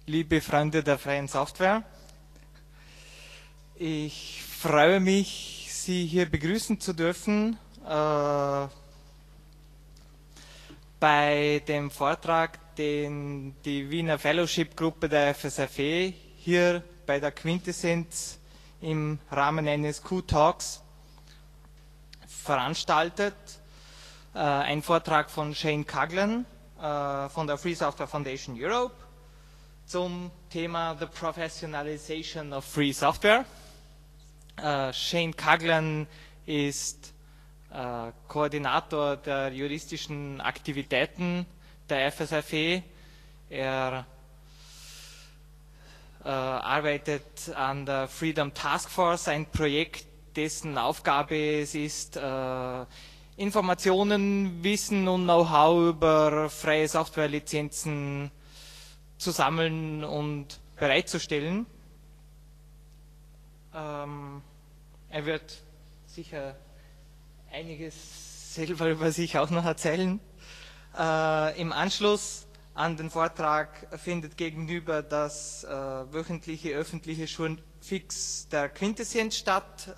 liebe Freunde der freien Software. Ich freue mich, Sie hier begrüßen zu dürfen bei dem Vortrag, den die Wiener Fellowship-Gruppe der FSFE hier bei der Quintessenz im Rahmen eines Q-Talks veranstaltet. Ein Vortrag von Shane Coughlin von der Free Software Foundation Europe zum Thema The Professionalization of Free Software. Shane Coughlin ist Koordinator der juristischen Aktivitäten der FSFE. Er arbeitet an der Freedom Task Force, ein Projekt, dessen Aufgabe es ist, Informationen, Wissen und Know-how über freie Softwarelizenzen zu sammeln und bereitzustellen. Er wird sicher einiges selber über sich auch noch erzählen. Im Anschluss an den Vortrag findet gegenüber das wöchentliche öffentliche Schulfix der Quintessenz statt.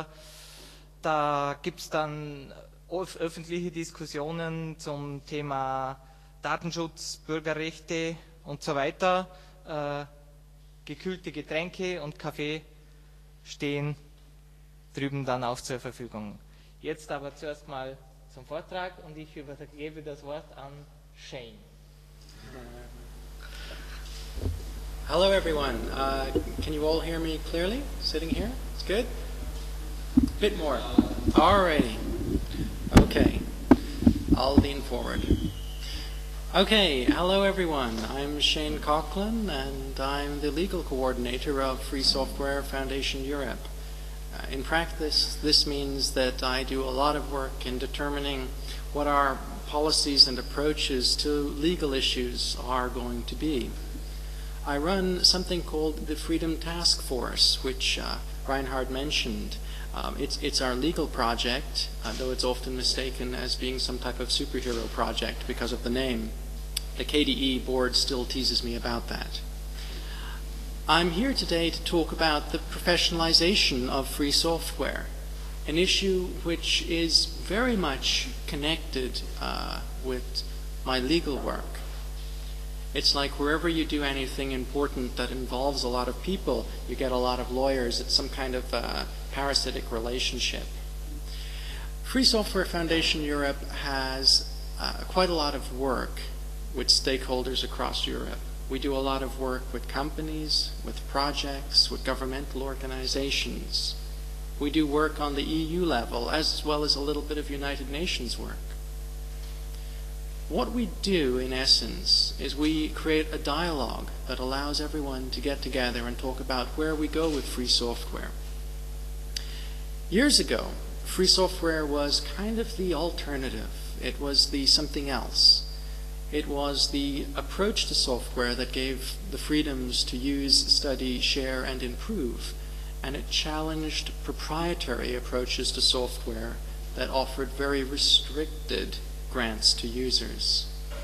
Da gibt es dann öffentliche Diskussionen zum Thema Datenschutz, Bürgerrechte und so weiter. Gekühlte Getränke und Kaffee stehen drüben dann auch zur Verfügung. Jetzt aber zuerst mal zum Vortrag und ich übergebe das Wort an Shane. Hello everyone. Can you all hear me clearly? Sitting here? It's good? A bit more. Alrighty. Okay. I'll lean forward. Okay, hello everyone. I'm Shane Coughlin and I'm the legal coordinator of Free Software Foundation Europe. In practice, this means that I do a lot of work in determining what our policies and approaches to legal issues are going to be. I run something called the Freedom Task Force, which Reinhard mentioned. It's our legal project, though it's often mistaken as being some type of superhero project because of the name. The KDE board still teases me about that. I'm here today to talk about the professionalization of free software, an issue which is very much connected with my legal work. It's like wherever you do anything important that involves a lot of people, you get a lot of lawyers. It's some kind of parasitic relationship. Free Software Foundation Europe has quite a lot of work with stakeholders across Europe. We do a lot of work with companies, with projects, with governmental organizations. We do work on the EU level as well as a little bit of United Nations work. What we do, in essence, is we create a dialogue that allows everyone to get together and talk about where we go with free software. Years ago, free software was kind of the alternative. It was the something else. It was the approach to software that gave the freedoms to use, study, share, and improve, and it challenged proprietary approaches to software that offered very restricted grants to users.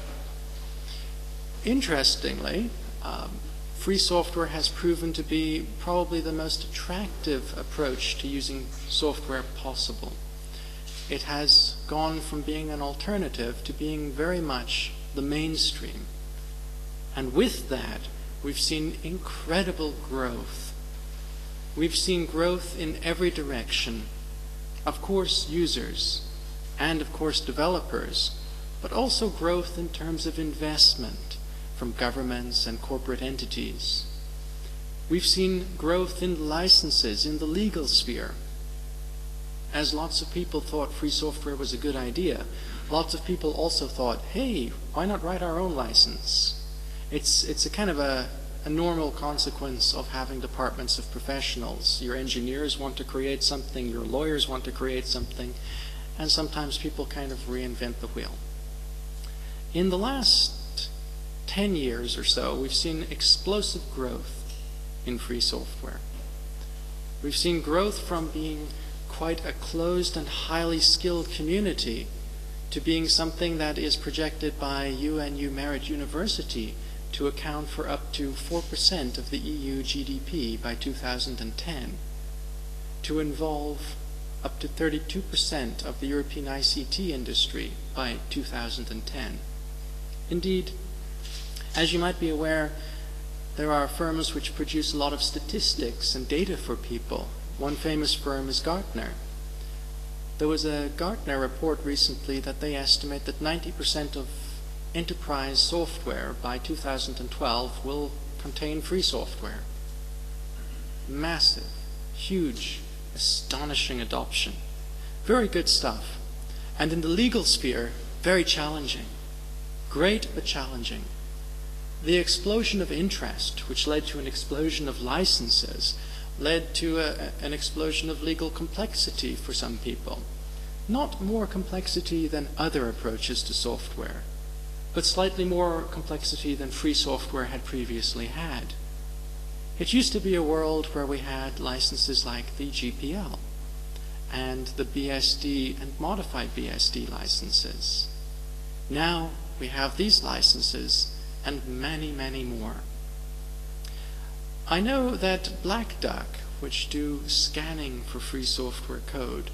Interestingly, free software has proven to be probably the most attractive approach to using software possible. It has gone from being an alternative to being very much the mainstream. And with that, we've seen incredible growth. We've seen growth in every direction. Of course, users, and of course, developers, but also growth in terms of investment from governments and corporate entities. We've seen growth in licenses in the legal sphere. As lots of people thought free software was a good idea, lots of people also thought, hey, why not write our own license? It's a kind of a normal consequence of having departments of professionals. Your engineers want to create something, your lawyers want to create something, and sometimes people kind of reinvent the wheel. In the last 10 years or so, we've seen explosive growth in free software. We've seen growth from being quite a closed and highly skilled community to being something that is projected by UNU Merit University to account for up to 4% of the EU GDP by 2010, to involve up to 32% of the European ICT industry by 2010. Indeed, as you might be aware, there are firms which produce a lot of statistics and data for people. One famous firm is Gartner. There was a Gartner report recently that they estimate that 90% of enterprise software by 2012 will contain free software. Massive, huge, astonishing adoption. Very good stuff. And in the legal sphere, very challenging. Great but challenging. The explosion of interest, which led to an explosion of licenses, led to an explosion of legal complexity for some people. Not more complexity than other approaches to software, but slightly more complexity than free software had previously had. It used to be a world where we had licenses like the GPL and the BSD and modified BSD licenses. Now we have these licenses and many, many more. I know that Black Duck, which do scanning for free software code,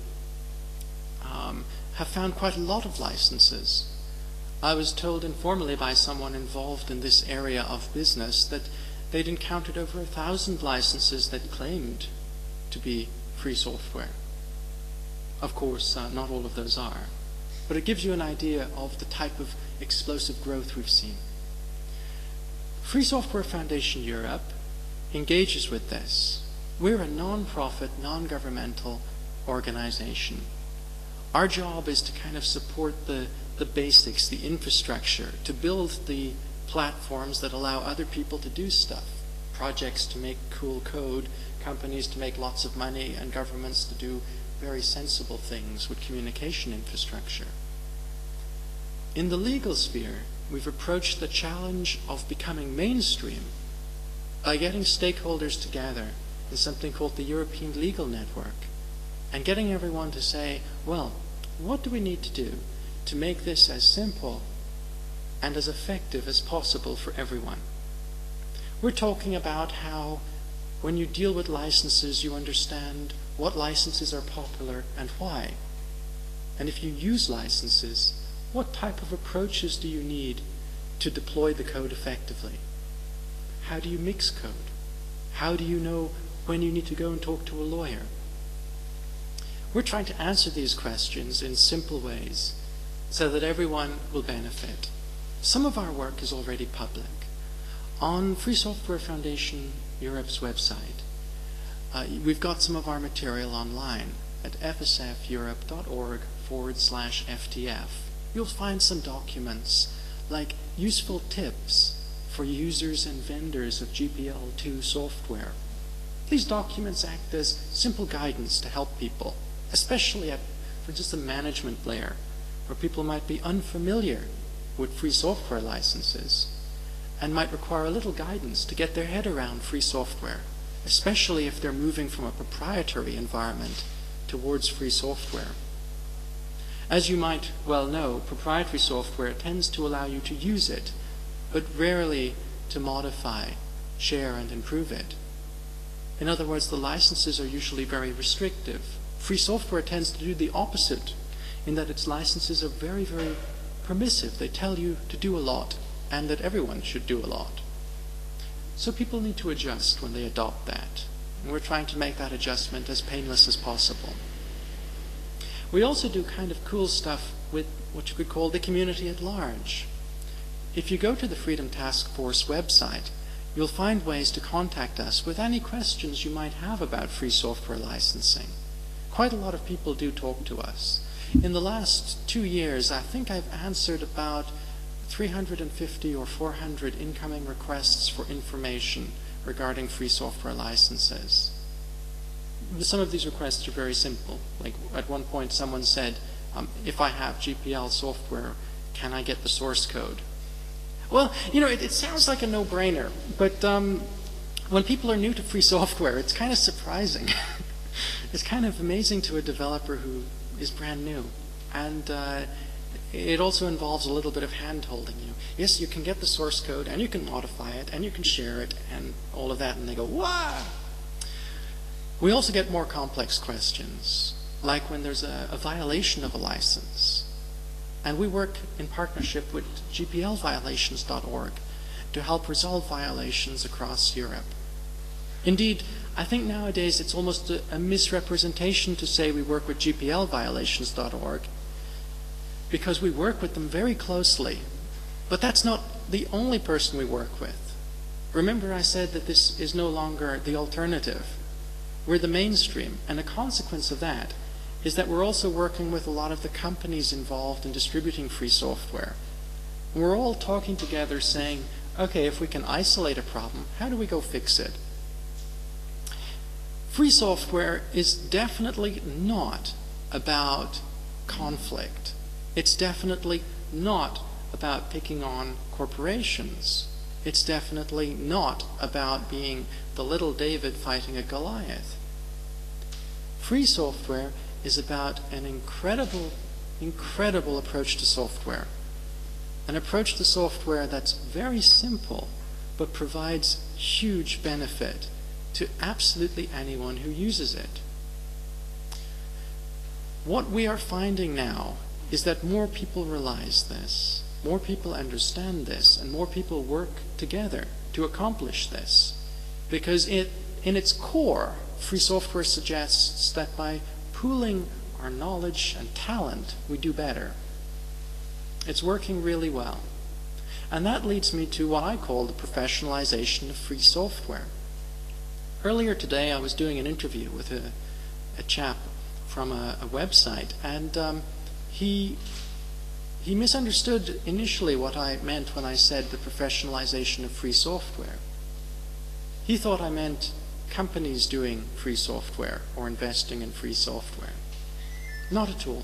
have found quite a lot of licenses. I was told informally by someone involved in this area of business that they'd encountered over 1,000 licenses that claimed to be free software. Of course, not all of those are, but it gives you an idea of the type of explosive growth we've seen. Free Software Foundation Europe engages with this. We're a non-profit, non-governmental organization. Our job is to kind of support the basics, the infrastructure, to build the platforms that allow other people to do stuff. Projects to make cool code, companies to make lots of money, and governments to do very sensible things with communication infrastructure. In the legal sphere, we've approached the challenge of becoming mainstream by getting stakeholders together in something called the European Legal Network and getting everyone to say, well, what do we need to do to make this as simple and as effective as possible for everyone? We're talking about how when you deal with licenses, you understand what licenses are popular and why. And if you use licenses, what type of approaches do you need to deploy the code effectively? How do you mix code? How do you know when you need to go and talk to a lawyer? We're trying to answer these questions in simple ways so that everyone will benefit. Some of our work is already public. On Free Software Foundation Europe's website, we've got some of our material online at fsfeurope.org/FTF. You'll find some documents like useful tips for users and vendors of GPL2 software. These documents act as simple guidance to help people, especially for just the management layer, where people might be unfamiliar with free software licenses and might require a little guidance to get their head around free software, especially if they're moving from a proprietary environment towards free software. As you might well know, proprietary software tends to allow you to use it, but rarely to modify, share, and improve it. In other words, the licenses are usually very restrictive. Free software tends to do the opposite, in that its licenses are very, very permissive. They tell you to do a lot, and that everyone should do a lot. So people need to adjust when they adopt that. And we're trying to make that adjustment as painless as possible. We also do kind of cool stuff with what you could call the community at large. If you go to the Freedom Task Force website, you'll find ways to contact us with any questions you might have about free software licensing. Quite a lot of people do talk to us. In the last 2 years, I think I've answered about 350 or 400 incoming requests for information regarding free software licenses. Some of these requests are very simple. Like at one point someone said, if I have GPL software, can I get the source code? Well, it sounds like a no-brainer, but when people are new to free software, it's kind of surprising. It's kind of amazing to a developer who is brand new. And it also involves a little bit of hand-holding. Yes, you can get the source code, and you can modify it, and you can share it, and all of that, and they go, wow! We also get more complex questions, like when there's a violation of a license. And we work in partnership with GPLviolations.org to help resolve violations across Europe. Indeed, I think nowadays it's almost a misrepresentation to say we work with GPLviolations.org, because we work with them very closely. But that's not the only person we work with. Remember I said that this is no longer the alternative. We're the mainstream, and a consequence of that is that we're also working with a lot of the companies involved in distributing free software. And we're all talking together saying, okay, if we can isolate a problem, how do we go fix it? Free software is definitely not about conflict. It's definitely not about picking on corporations. It's definitely not about being the little David fighting a Goliath. Free software is about an incredible approach to software. An approach to software that's very simple, but provides huge benefit to absolutely anyone who uses it. What we are finding now is that more people realize this, more people understand this, and more people work together to accomplish this. Because in its core, free software suggests that by pooling our knowledge and talent, we do better. It's working really well. And that leads me to what I call the professionalization of free software. Earlier today, I was doing an interview with a chap from a website, and he misunderstood initially what I meant when I said the professionalization of free software. He thought I meant companies doing free software or investing in free software. Not at all.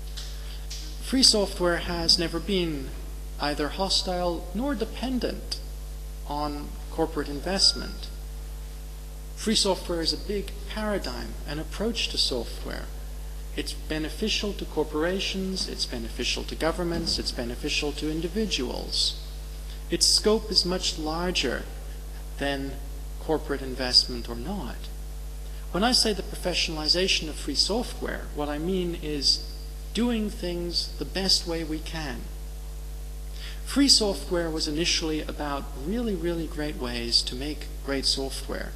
Free software has never been either hostile nor dependent on corporate investment. Free software is a big paradigm, an approach to software. It's beneficial to corporations, it's beneficial to governments, it's beneficial to individuals. Its scope is much larger than corporate investment or not. When I say the professionalization of free software, what I mean is doing things the best way we can. Free software was initially about really, really great ways to make great software.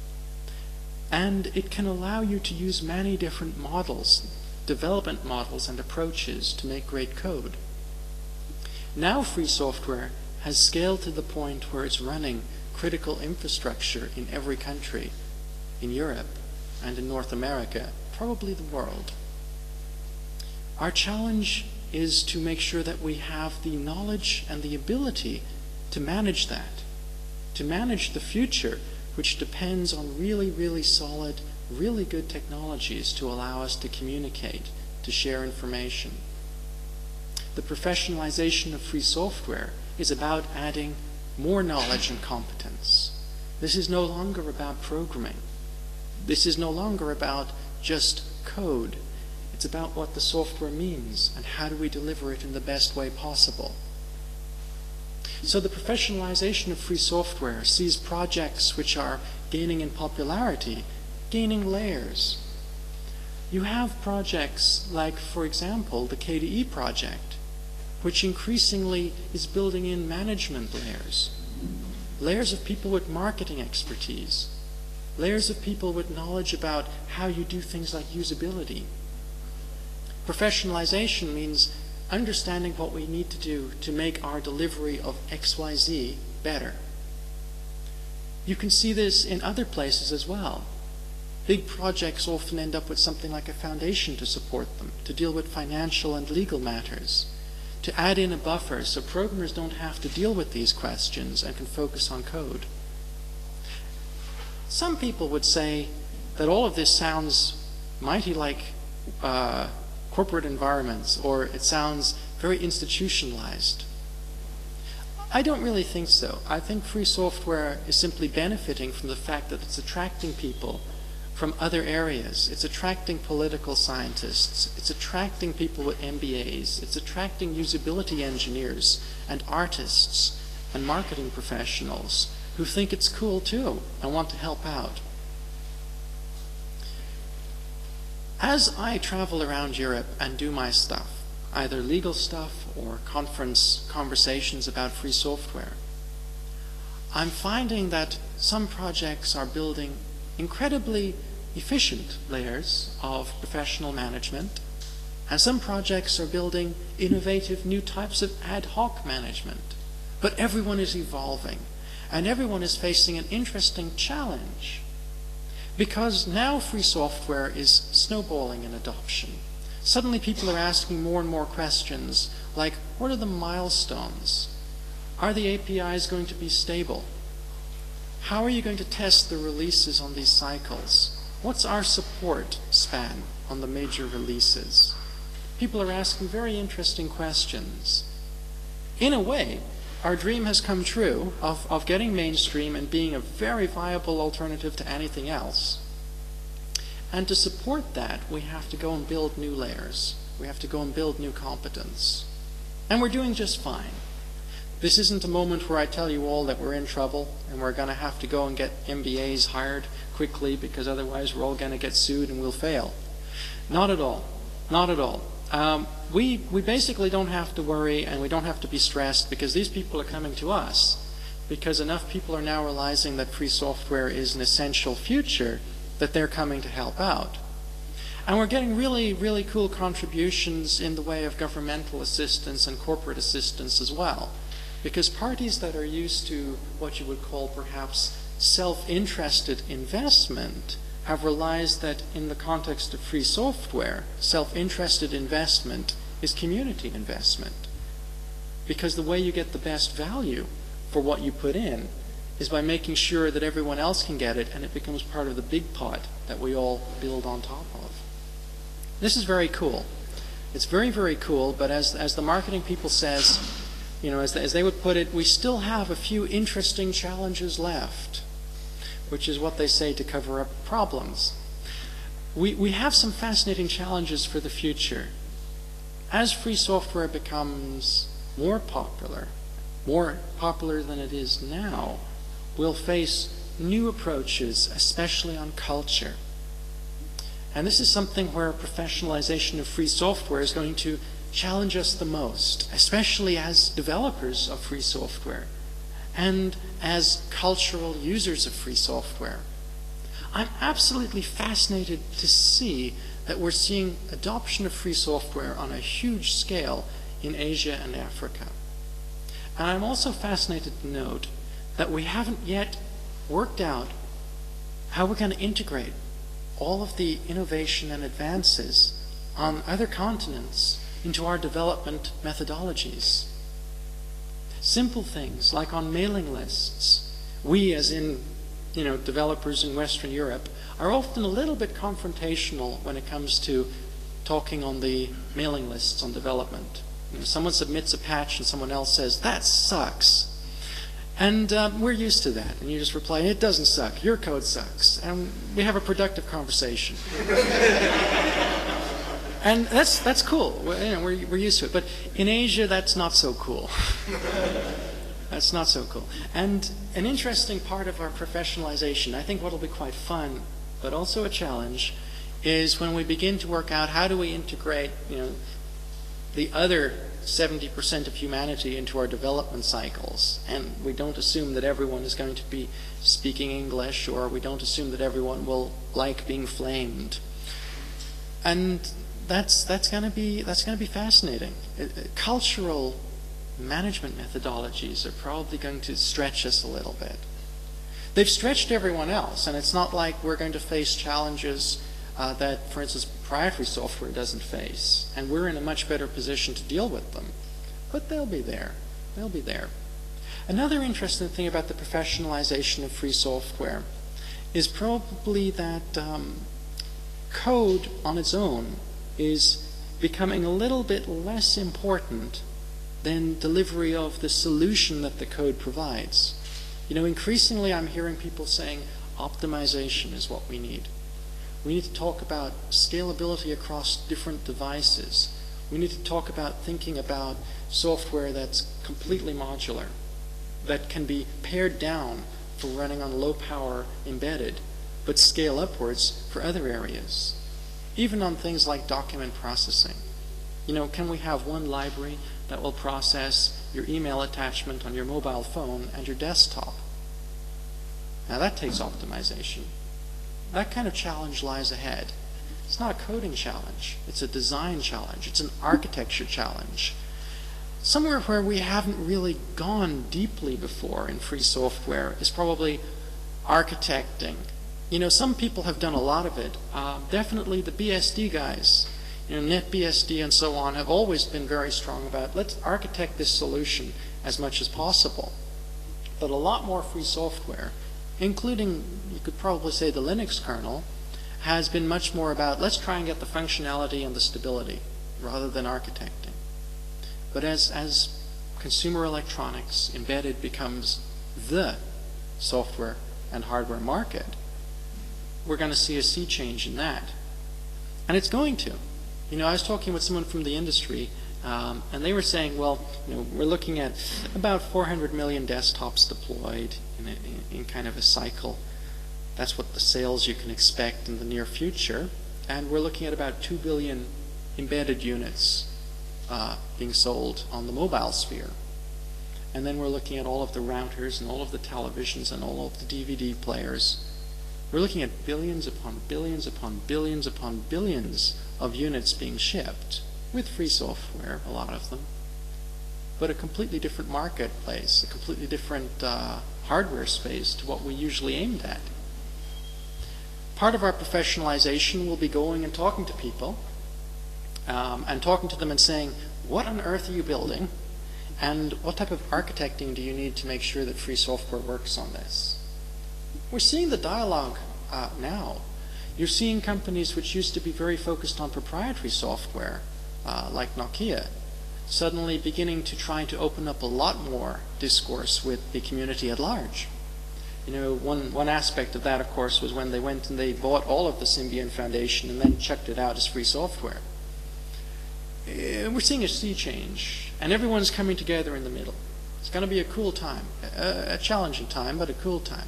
And it can allow you to use many different models, development models and approaches to make great code. Now free software has scaled to the point where it's running critical infrastructure in every country, in Europe and in North America, probably the world. Our challenge is to make sure that we have the knowledge and the ability to manage that, to manage the future, which depends on really, really solid, really good technologies to allow us to communicate, to share information. The professionalization of free software is about adding more knowledge and competence. This is no longer about programming. This is no longer about just code. It's about what the software means and how do we deliver it in the best way possible. So the professionalization of free software sees projects which are gaining in popularity, gaining layers. You have projects like, for example, the KDE project, which increasingly is building in management layers, layers of people with marketing expertise, layers of people with knowledge about how you do things like usability. Professionalization means understanding what we need to do to make our delivery of XYZ better. You can see this in other places as well. Big projects often end up with something like a foundation to support them, to deal with financial and legal matters, to add in a buffer so programmers don't have to deal with these questions and can focus on code. Some people would say that all of this sounds mighty like corporate environments, or it sounds very institutionalized. I don't really think so. I think free software is simply benefiting from the fact that it's attracting people from other areas. It's attracting political scientists. It's attracting people with MBAs. It's attracting usability engineers and artists and marketing professionals who think it's cool too and want to help out. As I travel around Europe and do my stuff, either legal stuff or conversations about free software, I'm finding that some projects are building incredibly efficient layers of professional management, and some projects are building innovative new types of ad hoc management. But everyone is evolving, and everyone is facing an interesting challenge, because now free software is snowballing in adoption. Suddenly people are asking more and more questions like, what are the milestones? Are the APIs going to be stable? How are you going to test the releases on these cycles? What's our support span on the major releases? People are asking very interesting questions. In a way, our dream has come true of getting mainstream and being a very viable alternative to anything else. And to support that, we have to go and build new layers. We have to go and build new competence. And we're doing just fine. This isn't a moment where I tell you all that we're in trouble and we're going to have to go and get MBAs hired quickly because otherwise we're all going to get sued and we'll fail. Not at all. Not at all. We basically don't have to worry and we don't have to be stressed because these people are coming to us because enough people are now realizing that free software is an essential future that they're coming to help out. And we're getting really, really cool contributions in the way of governmental assistance and corporate assistance as well. Because parties that are used to what you would call perhaps self-interested investment have realized that in the context of free software, self-interested investment is community investment. Because the way you get the best value for what you put in is by making sure that everyone else can get it and it becomes part of the big pot that we all build on top of. This is very cool. It's very, very cool, but as the marketing people says, you know, as they would put it, we still have a few interesting challenges left, which is what they say to cover up problems. We have some fascinating challenges for the future. As free software becomes more popular than it is now, we'll face new approaches, especially on culture. And this is something where professionalization of free software is going to challenge us the most, especially as developers of free software and as cultural users of free software. I'm absolutely fascinated to see that we're seeing adoption of free software on a huge scale in Asia and Africa. And I'm also fascinated to note that we haven't yet worked out how we're going to integrate all of the innovation and advances on other continents into our development methodologies. Simple things like on mailing lists. We, as in developers in Western Europe, are often a little bit confrontational when it comes to talking on the mailing lists on development. Someone submits a patch and someone else says, "That sucks." And we're used to that. And you just reply, "It doesn't suck. Your code sucks." And we have a productive conversation. And that's cool. We're used to it. But in Asia, that's not so cool. That's not so cool. And an interesting part of our professionalization, I think what will be quite fun, but also a challenge, is when we begin to work out how do we integrate the other 70% of humanity into our development cycles. And we don't assume that everyone is going to be speaking English, or we don't assume that everyone will like being flamed. And that's going to be fascinating. Cultural management methodologies are probably going to stretch us a little bit. They've stretched everyone else, and it's not like we're going to face challenges that, for instance, proprietary software doesn't face, and we're in a much better position to deal with them. But they'll be there. They'll be there. Another interesting thing about the professionalization of free software is probably that code on its own is becoming a little bit less important than delivery of the solution that the code provides. Increasingly I'm hearing people saying optimization is what we need. We need to talk about scalability across different devices. We need to talk about thinking about software that's completely modular, that can be pared down for running on low power embedded, but scale upwards for other areas. Even on things like document processing. Can we have one library that will process your email attachment on your mobile phone and your desktop? Now that takes optimization. That kind of challenge lies ahead. It's not a coding challenge. It's a design challenge. It's an architecture challenge. Somewhere where we haven't really gone deeply before in free software is probably architecting. Some people have done a lot of it. Definitely the BSD guys, NetBSD and so on, have always been very strong about let's architect this solution as much as possible. But a lot more free software, including, you could probably say, the Linux kernel, has been much more about let's try and get the functionality and the stability rather than architecting. But as consumer electronics embedded becomes the software and hardware market, we're going to see a sea change in that. And it's going to. I was talking with someone from the industry, and they were saying, well, we're looking at about 400 million desktops deployed in kind of a cycle. That's what the sales you can expect in the near future. And we're looking at about 2 billion embedded units being sold on the mobile sphere. And then we're looking at all of the routers and all of the televisions and all of the DVD players. We're looking at billions upon billions upon billions upon billions of units being shipped, with free software, a lot of them, but a completely different marketplace, a completely different hardware space to what we usually aimed at. Part of our professionalization will be going and talking to people, and talking to them and saying, what on earth are you building, and what type of architecting do you need to make sure that free software works on this? We're seeing the dialogue now. You're seeing companies which used to be very focused on proprietary software, like Nokia, suddenly beginning to try to open up a lot more discourse with the community at large. One aspect of that, of course, was when they went and they bought all of the Symbian Foundation and then chucked it out as free software. We're seeing a sea change, and everyone's coming together in the middle. It's going to be a cool time, a challenging time, but a cool time.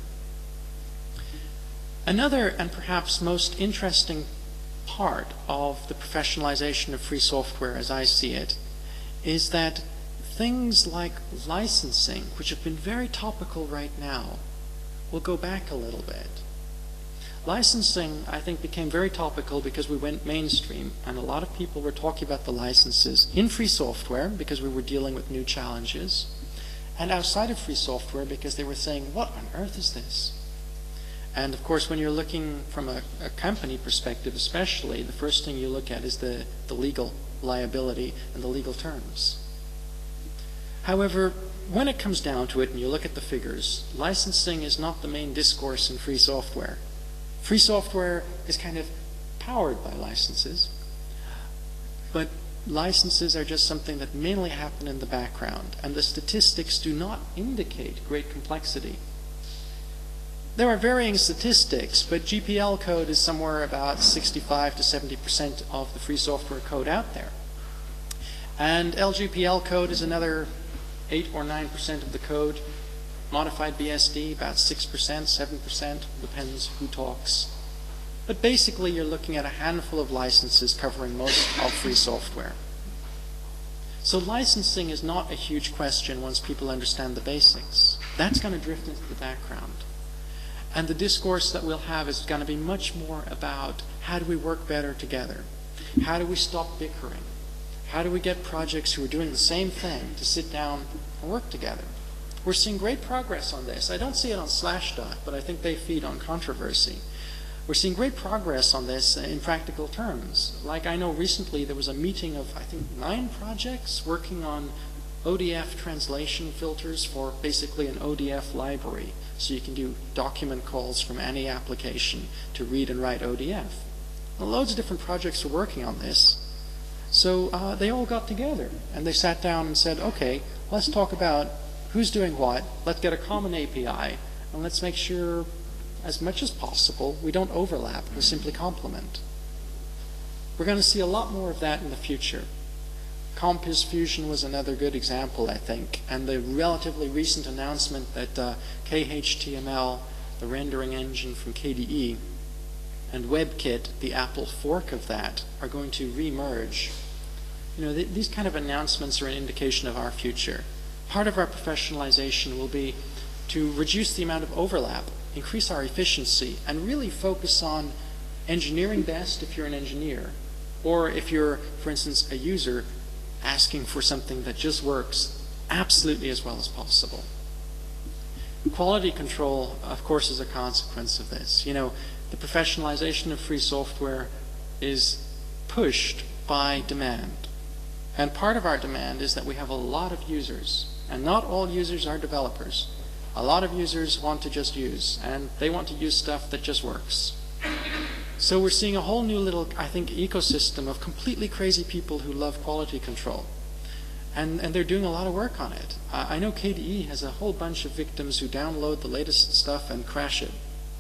Another and perhaps most interesting part of the professionalization of free software, as I see it, is that things like licensing, which have been very topical right now, will go back a little bit. Licensing, I think, became very topical because we went mainstream, and a lot of people were talking about the licenses in free software because we were dealing with new challenges, and outside of free software because they were saying, what on earth is this? And of course, when you're looking from a company perspective especially, the first thing you look at is the legal liability and the legal terms. However, when it comes down to it and you look at the figures, licensing is not the main discourse in free software. Free software is kind of powered by licenses, but licenses are just something that mainly happen in the background, and the statistics do not indicate great complexity. There are varying statistics, but GPL code is somewhere about 65 to 70% of the free software code out there. And LGPL code is another 8 or 9% of the code. Modified BSD, about 6%, 7%, depends who talks. But basically, you're looking at a handful of licenses covering most of free software. So licensing is not a huge question once people understand the basics. That's going to drift into the background. And the discourse that we'll have is going to be much more about how do we work better together? How do we stop bickering? How do we get projects who are doing the same thing to sit down and work together? We're seeing great progress on this. I don't see it on Slashdot, but I think they feed on controversy. We're seeing great progress on this in practical terms. Like I know recently there was a meeting of, I think, 9 projects working on ODF translation filters for basically an ODF library. So you can do document calls from any application to read and write ODF. Well, loads of different projects are working on this. So they all got together and they sat down and said, okay, let's talk about who's doing what, let's get a common API, and let's make sure as much as possible, we don't overlap, we simply complement. We're going to see a lot more of that in the future. Compiz Fusion was another good example, I think, and the relatively recent announcement that KHTML, the rendering engine from KDE, and WebKit, the Apple fork of that, are going to re-merge. You know, these kind of announcements are an indication of our future. Part of our professionalization will be to reduce the amount of overlap, increase our efficiency, and really focus on engineering best if you're an engineer, or if you're, for instance, a user asking for something that just works absolutely as well as possible. Quality control, of course, is a consequence of this. You know, the professionalization of free software is pushed by demand. And part of our demand is that we have a lot of users, and not all users are developers. A lot of users want to just use, and they want to use stuff that just works. So we're seeing a whole new little, I think, ecosystem of completely crazy people who love quality control. And they're doing a lot of work on it. I know KDE has a whole bunch of victims who download the latest stuff and crash it.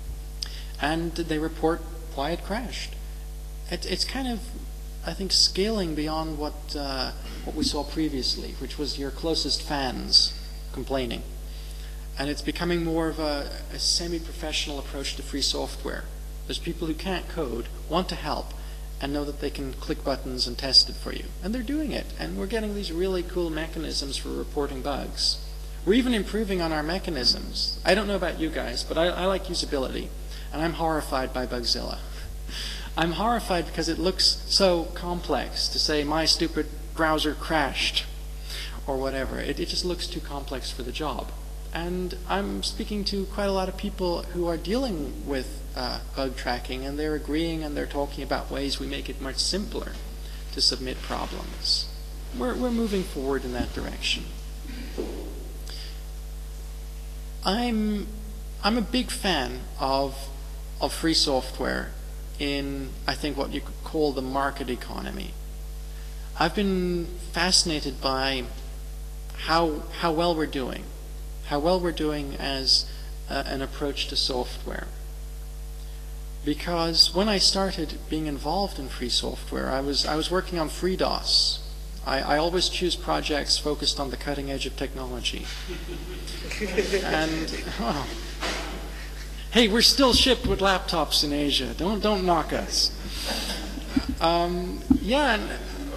And they report why it crashed. It's kind of, I think, scaling beyond what we saw previously, which was your closest fans complaining. And it's becoming more of a semi-professional approach to free software. There's people who can't code, want to help, and know that they can click buttons and test it for you. And they're doing it. And we're getting these really cool mechanisms for reporting bugs. We're even improving on our mechanisms. I don't know about you guys, but I like usability. And I'm horrified by Bugzilla. I'm horrified because it looks so complex to say, my stupid browser crashed, or whatever. It just looks too complex for the job. And I'm speaking to quite a lot of people who are dealing with bug tracking, and they're agreeing and they're talking about ways we make it much simpler to submit problems. We're moving forward in that direction. I'm a big fan of free software in, I think, what you could call the market economy. I've been fascinated by how well we're doing. How well we're doing as an approach to software. Because when I started being involved in free software, I was working on FreeDOS. I always choose projects focused on the cutting edge of technology. And hey, we're still shipped with laptops in Asia. Don't knock us. Yeah, and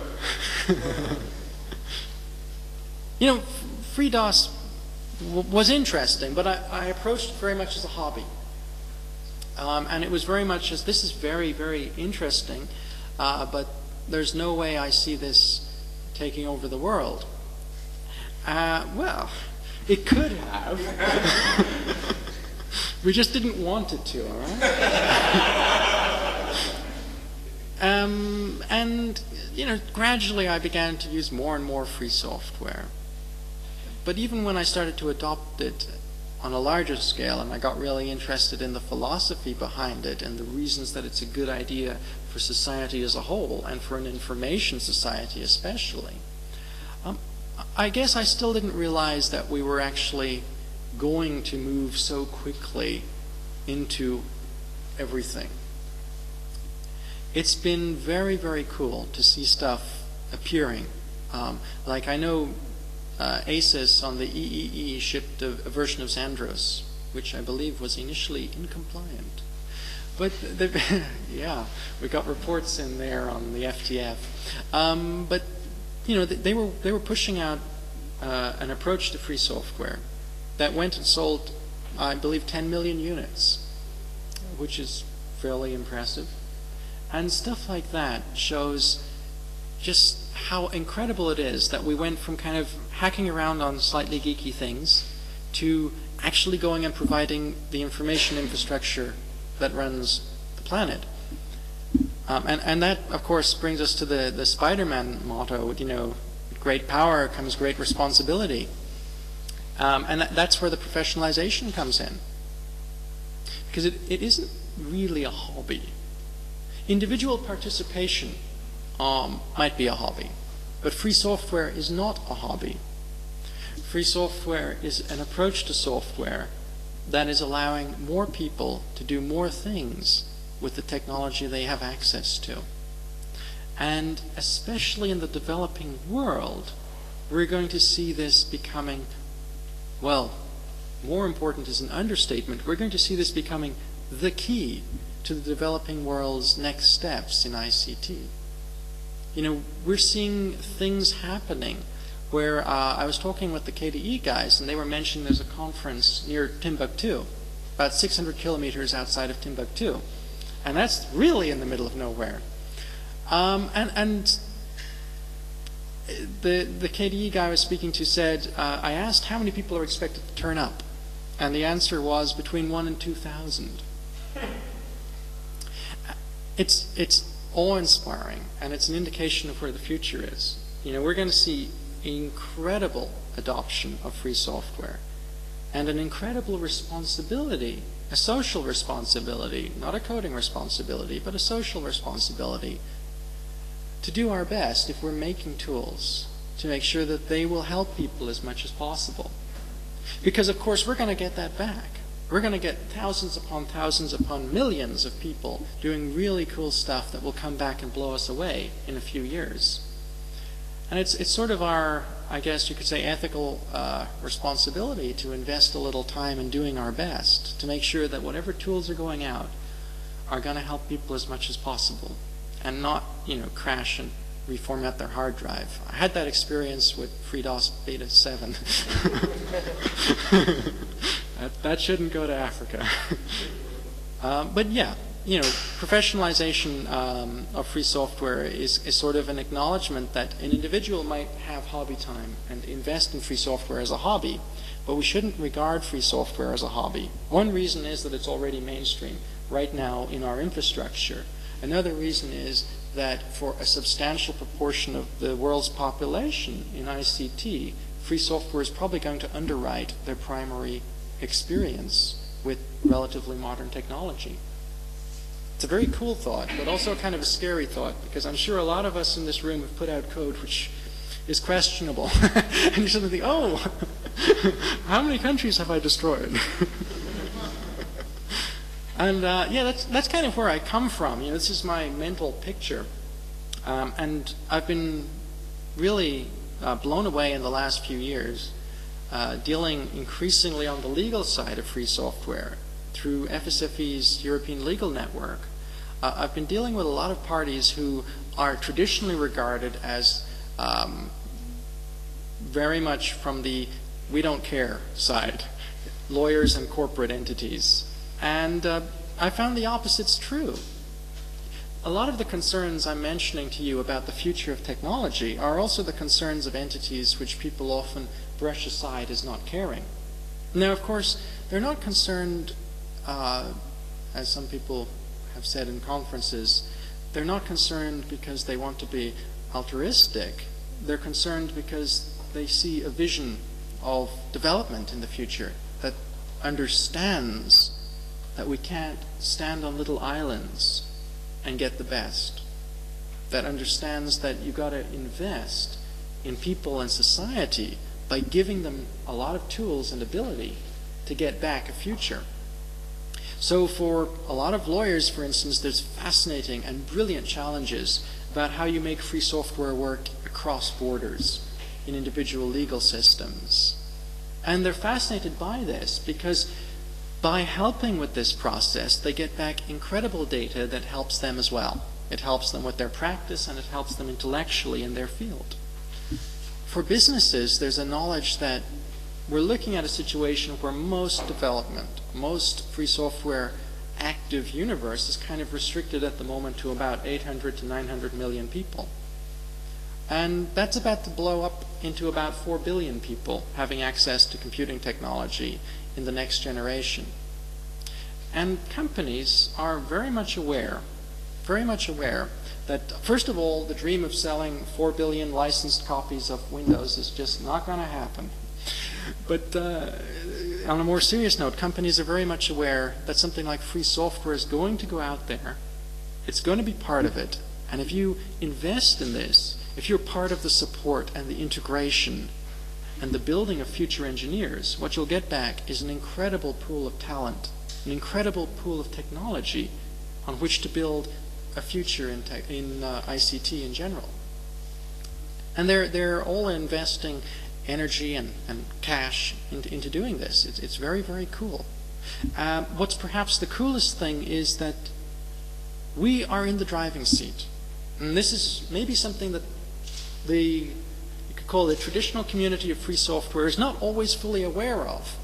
you know, FreeDOS was interesting, but I approached it very much as a hobby. And it was very much as, this is very, very interesting, but there's no way I see this taking over the world. Well, it could have. We just didn't want it to, all right? And, you know, gradually I began to use more and more free software. But even when I started to adopt it on a larger scale, and I got really interested in the philosophy behind it and the reasons that it's a good idea for society as a whole, and for an information society especially, I guess I still didn't realize that we were actually going to move so quickly into everything. It's been very, very cool to see stuff appearing. Like I know ASUS on the EEE shipped a version of Xandros, which I believe was initially incompliant. But yeah, we got reports in there on the FTF. But you know, they were pushing out an approach to free software that went and sold, I believe, 10 million units, which is fairly impressive. And stuff like that shows just how incredible it is that we went from kind of hacking around on slightly geeky things to actually going and providing the information infrastructure that runs the planet. And that, of course, brings us to the Spider-Man motto, you know, with great power comes great responsibility. And that's where the professionalization comes in. Because it isn't really a hobby. Individual participation might be a hobby, but free software is not a hobby. Free software is an approach to software that is allowing more people to do more things with the technology they have access to. And especially in the developing world, we're going to see this becoming, well, more important is an understatement. We're going to see this becoming the key to the developing world's next steps in ICT. You know, we're seeing things happening where I was talking with the KDE guys, and they were mentioning there's a conference near Timbuktu, about 600 kilometers outside of Timbuktu. And that's really in the middle of nowhere. And the KDE guy I was speaking to said, I asked how many people are expected to turn up. And the answer was between 1,000 and 2,000. It's awe-inspiring, and it's an indication of where the future is. You know, we're going to see incredible adoption of free software and an incredible responsibility, a social responsibility, not a coding responsibility, but a social responsibility to do our best if we're making tools to make sure that they will help people as much as possible. Because, of course, we're going to get that back. We're going to get thousands upon millions of people doing really cool stuff that will come back and blow us away in a few years. And it's sort of our, I guess you could say, ethical responsibility to invest a little time in doing our best to make sure that whatever tools are going out are going to help people as much as possible and not, you know, crash and reformat their hard drive. I had that experience with FreeDOS Beta 7. that shouldn't go to Africa. But yeah, you know, professionalization of free software is sort of an acknowledgement that an individual might have hobby time and invest in free software as a hobby, but we shouldn't regard free software as a hobby. One reason is that it's already mainstream right now in our infrastructure. Another reason is that for a substantial proportion of the world's population in ICT, free software is probably going to underwrite their primary experience with relatively modern technology. It's a very cool thought, but also kind of a scary thought, because I'm sure a lot of us in this room have put out code which is questionable. And you suddenly think, oh, how many countries have I destroyed? And yeah, that's kind of where I come from. You know, this is my mental picture. And I've been really blown away in the last few years, dealing increasingly on the legal side of free software through FSFE's European Legal Network. I've been dealing with a lot of parties who are traditionally regarded as very much from the we don't care side, lawyers and corporate entities. And I found the opposite's true. A lot of the concerns I'm mentioning to you about the future of technology are also the concerns of entities which people often brush aside as not caring. Now, of course, they're not concerned, as some people have said in conferences, they're not concerned because they want to be altruistic. They're concerned because they see a vision of development in the future that understands that we can't stand on little islands and get the best, that understands that you've got to invest in people and society by giving them a lot of tools and ability to get back a future. So for a lot of lawyers, for instance, there's fascinating and brilliant challenges about how you make free software work across borders in individual legal systems. And they're fascinated by this because by helping with this process, they get back incredible data that helps them as well. It helps them with their practice and it helps them intellectually in their field. For businesses, there's a knowledge that we're looking at a situation where most development, most free software active universe is kind of restricted at the moment to about 800 to 900 million people. And that's about to blow up into about 4 billion people having access to computing technology in the next generation. And companies are very much aware that, first of all, the dream of selling 4 billion licensed copies of Windows is just not going to happen. But on a more serious note, companies are very much aware that something like free software is going to go out there. It's going to be part of it. And if you invest in this, if you're part of the support and the integration, and the building of future engineers, what you'll get back is an incredible pool of talent, an incredible pool of technology on which to build a future in ICT in general. And they're all investing energy and cash into doing this. It's very, very cool. What's perhaps the coolest thing is that we are in the driving seat. And this is maybe something that you could call the traditional community of free software is not always fully aware of.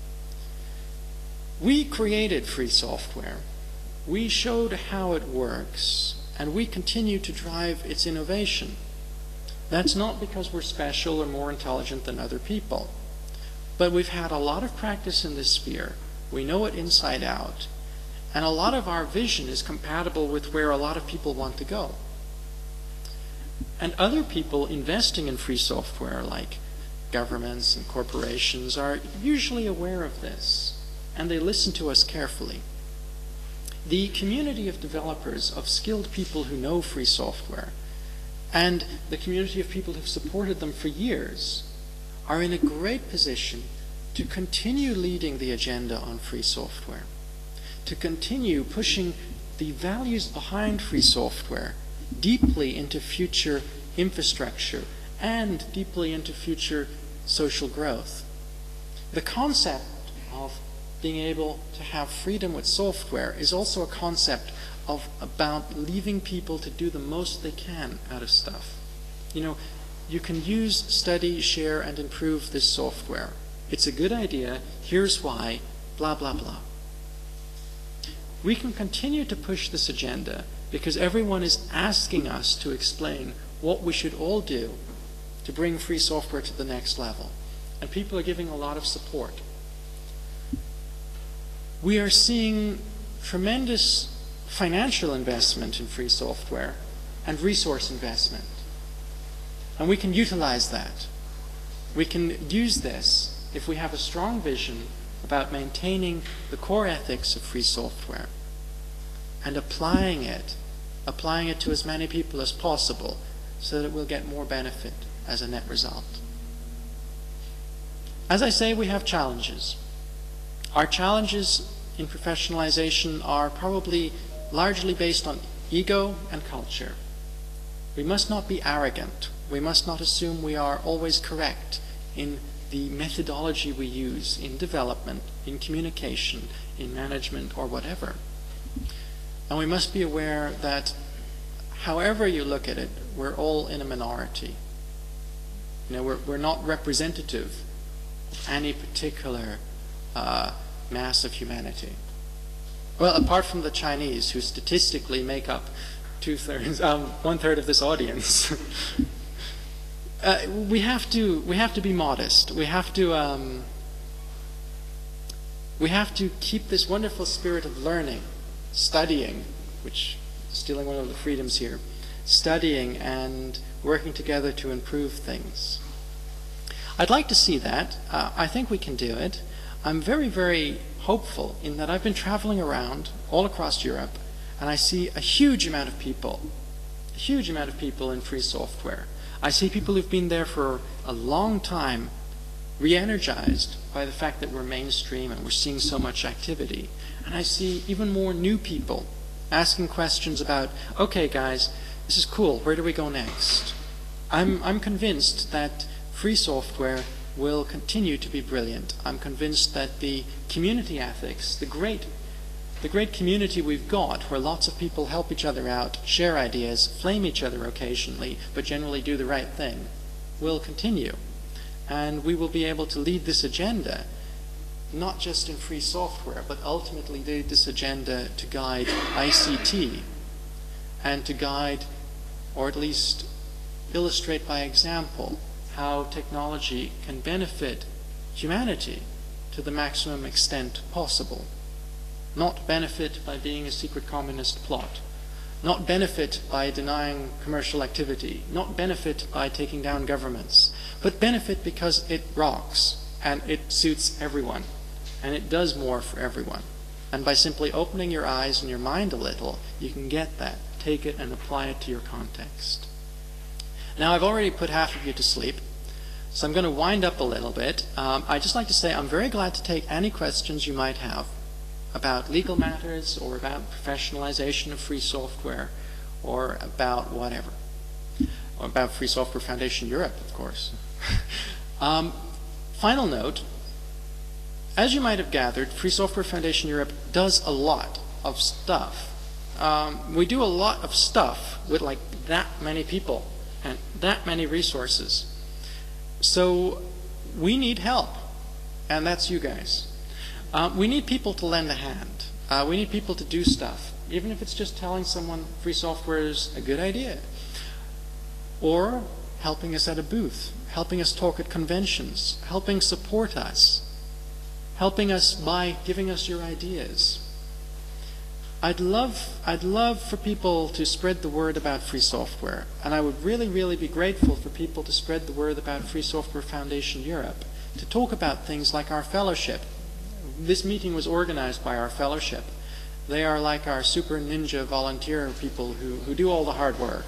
We created free software. We showed how it works, and we continue to drive its innovation. That's not because we're special or more intelligent than other people. But we've had a lot of practice in this sphere. We know it inside out. And a lot of our vision is compatible with where a lot of people want to go. And other people investing in free software, like governments and corporations, are usually aware of this. And they listen to us carefully. The community of developers, of skilled people who know free software, and the community of people who've supported them for years are in a great position to continue leading the agenda on free software, to continue pushing the values behind free software deeply into future infrastructure and deeply into future social growth. The concept of being able to have freedom with software is also a concept about leaving people to do the most they can out of stuff. You can use, study, share, and improve this software. It's a good idea. Here's why. Blah, blah, blah. We can continue to push this agenda because everyone is asking us to explain what we should all do to bring free software to the next level. And people are giving a lot of support. We are seeing tremendous financial investment in free software and resource investment. And we can utilize that. We can use this if we have a strong vision about maintaining the core ethics of free software and applying it to as many people as possible so that we'll get more benefit as a net result. As I say, we have challenges. Our challenges in professionalization are probably largely based on ego and culture. We must not be arrogant. We must not assume we are always correct in the methodology we use in development, in communication, in management, or whatever. And we must be aware that however you look at it, we're all in a minority. We're not representative of any particular mass of humanity. Well, apart from the Chinese, who statistically make up 1/3 of this audience. We have to be modest. We have to keep this wonderful spirit of learning, studying, which is stealing one of the freedoms here, studying and working together to improve things. I'd like to see that. I think we can do it. I'm very, very hopeful in that I've been traveling around all across Europe, and I see a huge amount of people in free software. I see people who've been there for a long time, re-energized by the fact that we're mainstream and we're seeing so much activity. And I see even more new people asking questions about, okay guys, this is cool, where do we go next? I'm convinced that free software will continue to be brilliant. I'm convinced that the community ethics, the great community we've got, where lots of people help each other out, share ideas, flame each other occasionally, but generally do the right thing, will continue. And we will be able to lead this agenda, not just in free software, but ultimately lead this agenda to guide ICT, and to guide, or at least illustrate by example, how technology can benefit humanity to the maximum extent possible. Not benefit by being a secret communist plot. Not benefit by denying commercial activity. Not benefit by taking down governments. But benefit because it rocks and it suits everyone. And it does more for everyone. And by simply opening your eyes and your mind a little, you can get that. Take it and apply it to your context. Now, I've already put half of you to sleep, So I'm going to wind up a little bit. I'd just like to say I'm very glad to take any questions you might have about legal matters or about professionalization of free software or about whatever. Or about Free Software Foundation Europe, of course. Final note, as you might have gathered, Free Software Foundation Europe does a lot of stuff. We do a lot of stuff with like that many people and that many resources. So we need help, and that's you guys. We need people to lend a hand. We need people to do stuff, even if it's just telling someone free software is a good idea, or helping us at a booth, helping us talk at conventions, helping support us, helping us by giving us your ideas. I'd love for people to spread the word about free software, and I would really, really be grateful for people to spread the word about Free Software Foundation Europe, to talk about things like our fellowship. This meeting was organized by our fellowship. They are like our super ninja volunteer people who do all the hard work.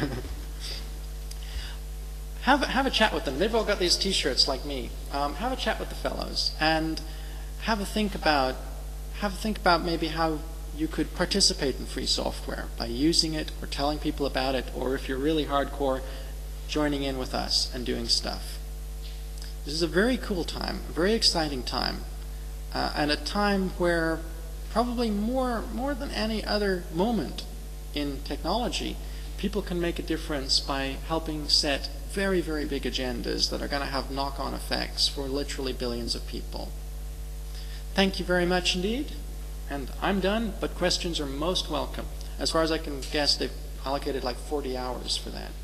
Have a chat with them. They've all got these T-shirts like me. Have a chat with the fellows and have a think about maybe how you could participate in free software by using it or telling people about it, or if you're really hardcore, joining in with us and doing stuff. This is a very cool time, a very exciting time, and a time where probably more than any other moment in technology, people can make a difference by helping set very, very big agendas that are going to have knock-on effects for literally billions of people. Thank you very much indeed. And I'm done, but questions are most welcome. As far as I can guess, they've allocated like 40 hours for that.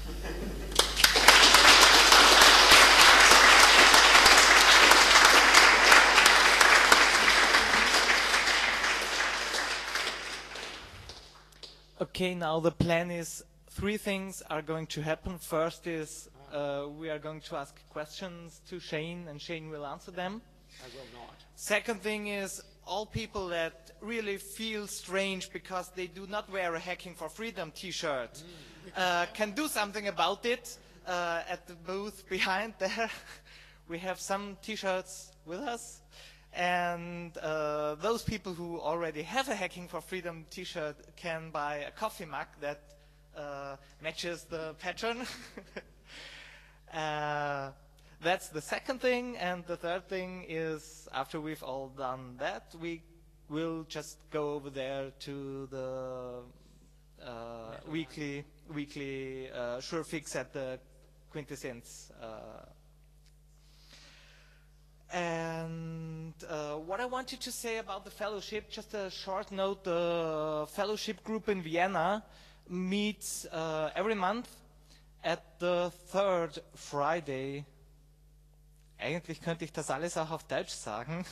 Okay, now the plan is 3 things are going to happen. First is we are going to ask questions to Shane, and Shane will answer them. I will not. Second thing is all people that really feel strange because they do not wear a Hacking for Freedom t-shirt can do something about it at the booth behind there. We have some t-shirts with us, and those people who already have a Hacking for Freedom t-shirt can buy a coffee mug that matches the pattern. That's the second thing, and the third thing is after we've all done that, we will just go over there to the weekly Sure Fix at the Quintessence. And what I wanted to say about the fellowship, just a short note, the fellowship group in Vienna meets every month at the third Friday. Eigentlich könnte ich das alles auch auf Deutsch sagen.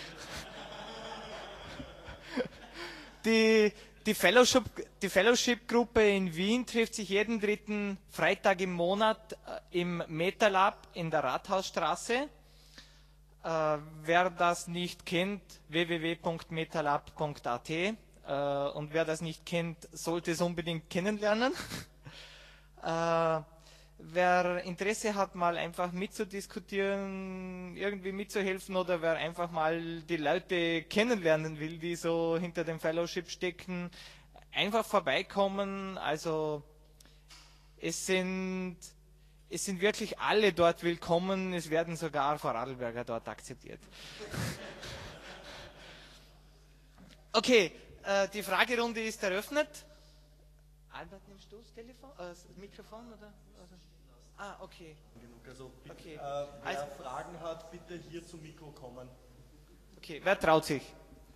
Die Fellowship-Gruppe in Wien trifft sich jeden 3. Freitag im Monat im MetaLab in der Rathausstraße. Wer das nicht kennt, www.metalab.at. Und wer das nicht kennt, sollte es unbedingt kennenlernen. Wer Interesse hat, mal einfach mitzudiskutieren, irgendwie mitzuhelfen, oder wer einfach mal die Leute kennenlernen will, die so hinter dem Fellowship stecken, einfach vorbeikommen. Also es sind wirklich alle dort willkommen, es werden sogar Vorarlberger dort akzeptiert. Okay, die Fragerunde ist eröffnet. Albert, nimmst du das Telefon, das Mikrofon oder? Ah, okay. Also bitte, Okay. wer Fragen hat, bitte hier zum Mikro kommen. Okay, wer traut sich?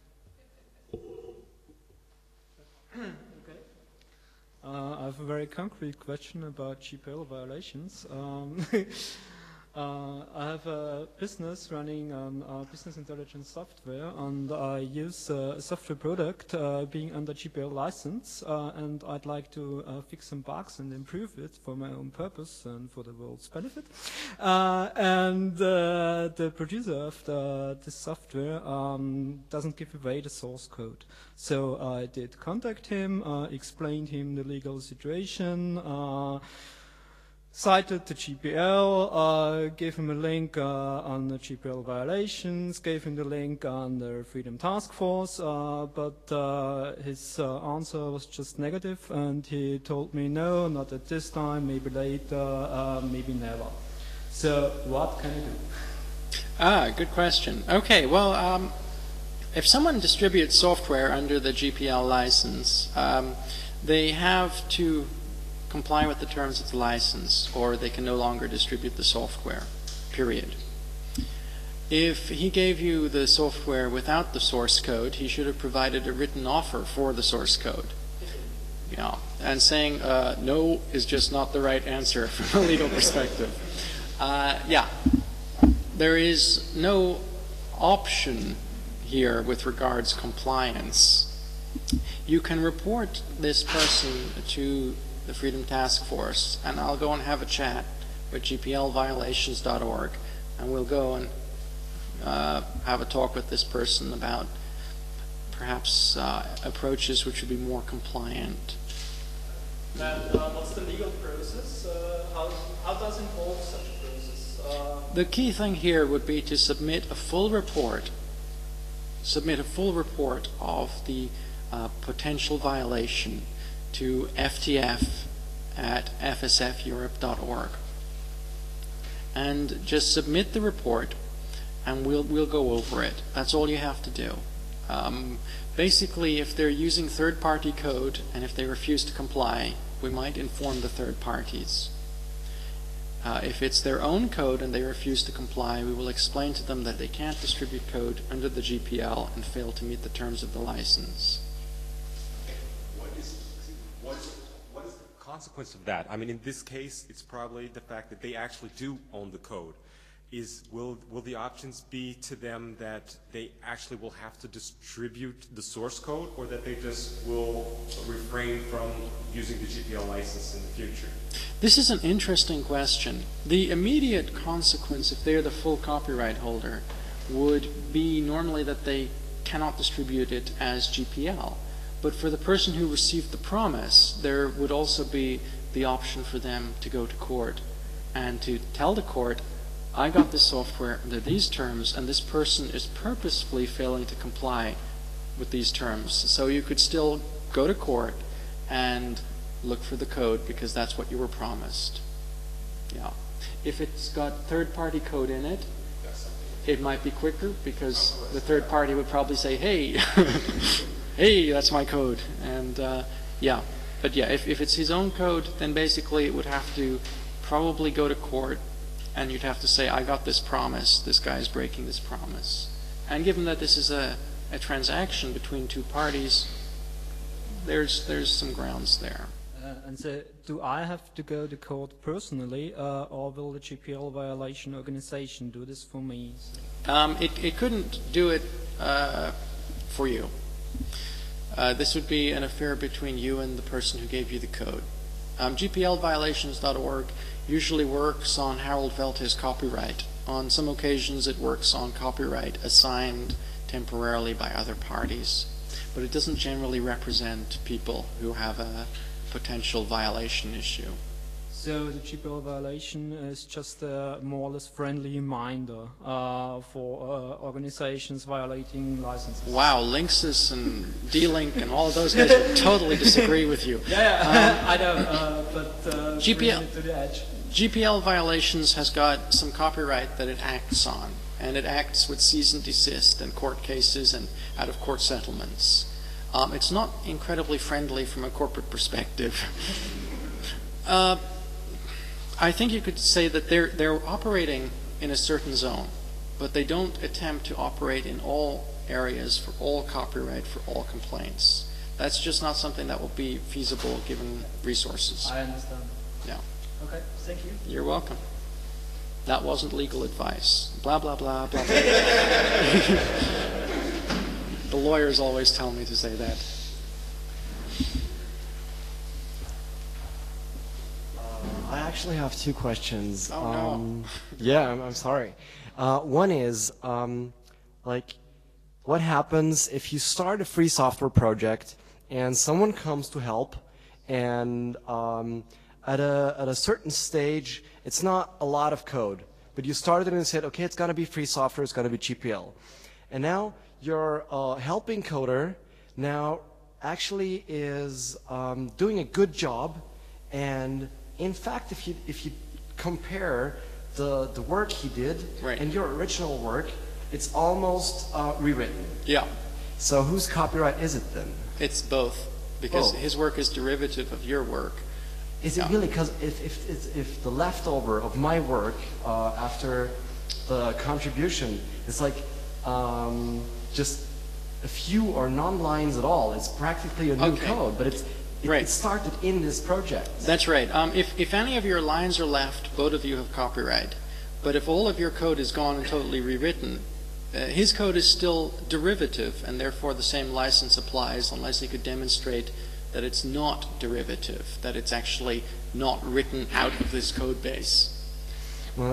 I have a very concrete question about GPL violations. I have a business running on business intelligence software, and I use a software product being under GPL license, and I'd like to fix some bugs and improve it for my own purpose and for the world's benefit. And the producer of this software doesn't give away the source code. So I did contact him, explained him the legal situation, cited the GPL, gave him a link on the GPL violations, gave him the link on the Freedom Task Force, but his answer was just negative, and he told me, no, not at this time, maybe later, maybe never. So what can you do? Good question. Okay, well, if someone distributes software under the GPL license, they have to comply with the terms of the license, or they can no longer distribute the software, period. If he gave you the software without the source code, he should have provided a written offer for the source code. Yeah, and saying no is just not the right answer from a legal perspective. Yeah, there is no option here with regards compliance. You can report this person to the Freedom Task Force, and I'll go and have a chat with gplviolations.org, and we'll go and have a talk with this person about perhaps approaches which would be more compliant. And what's the legal process? How does involve such a process? The key thing here would be to submit a full report. Submit a full report of the potential violation to ftf@fsfeurope.org, and just submit the report, and we'll go over it. That's all you have to do. Basically, if they're using third-party code and if they refuse to comply, we might inform the third parties. If it's their own code and they refuse to comply, we will explain to them that they can't distribute code under the GPL and fail to meet the terms of the license. What is the consequence of that? I mean, in this case, it's probably the fact that they actually do own the code. Will the options be to them that they actually will have to distribute the source code, or that they just will refrain from using the GPL license in the future? This is an interesting question. The immediate consequence, if they're the full copyright holder, would be normally that they cannot distribute it as GPL. But for the person who received the promise, there would also be the option for them to go to court and to tell the court, I got this software under these terms, and this person is purposefully failing to comply with these terms. So you could still go to court and look for the code because that's what you were promised. Yeah. If it's got third-party code in it, it might be quicker because the third party would probably say, hey, hey, that's my code. And yeah. But yeah, if it's his own code, then basically it would have to probably go to court, and you'd have to say, I got this promise, this guy's breaking this promise. And given that this is a transaction between two parties, there's some grounds there. And so, do I have to go to court personally, or will the GPL violation organization do this for me? It couldn't do it for you. This would be an affair between you and the person who gave you the code. GPLviolations.org usually works on Harold Velte's copyright. On some occasions it works on copyright assigned temporarily by other parties. But it doesn't generally represent people who have a potential violation issue. So the GPL violation is just a more or less friendly reminder for organizations violating licenses. Wow, Linksys and D-Link and all of those guys would totally disagree with you. Yeah, I know, but GPL, to the edge. GPL violations has got some copyright that it acts on, and it acts with cease and desist and court cases and out-of-court settlements. It's not incredibly friendly from a corporate perspective. I think you could say that they're operating in a certain zone, but they don't attempt to operate in all areas for all copyright, for all complaints. That's just not something that will be feasible given resources. I understand. Yeah. Okay, thank you. You're welcome. That wasn't legal advice. Blah, blah, blah, blah, blah. The lawyers always tell me to say that. I actually have two questions. Oh, no. Yeah, I'm sorry. One is, like, what happens if you start a free software project and someone comes to help and at a certain stage, it's not a lot of code, but you started and said, okay, it's going to be free software, it's going to be GPL. And now your helping coder now actually is doing a good job, and in fact, if you compare the work he did Right. and your original work, it's almost rewritten. Yeah, So whose copyright is it then? it's both, because Both. his work is derivative of your work. Is it Yeah. really? Because if the leftover of my work after the contribution is like just a few or none lines at all, it's practically a new Okay. code, but Right. it started in this project. That's right. If any of your lines are left, both of you have copyright. But if all of your code is gone and totally rewritten, his code is still derivative, and therefore the same license applies unless he could demonstrate that it's not derivative, that it's actually not written out of this code base. Well,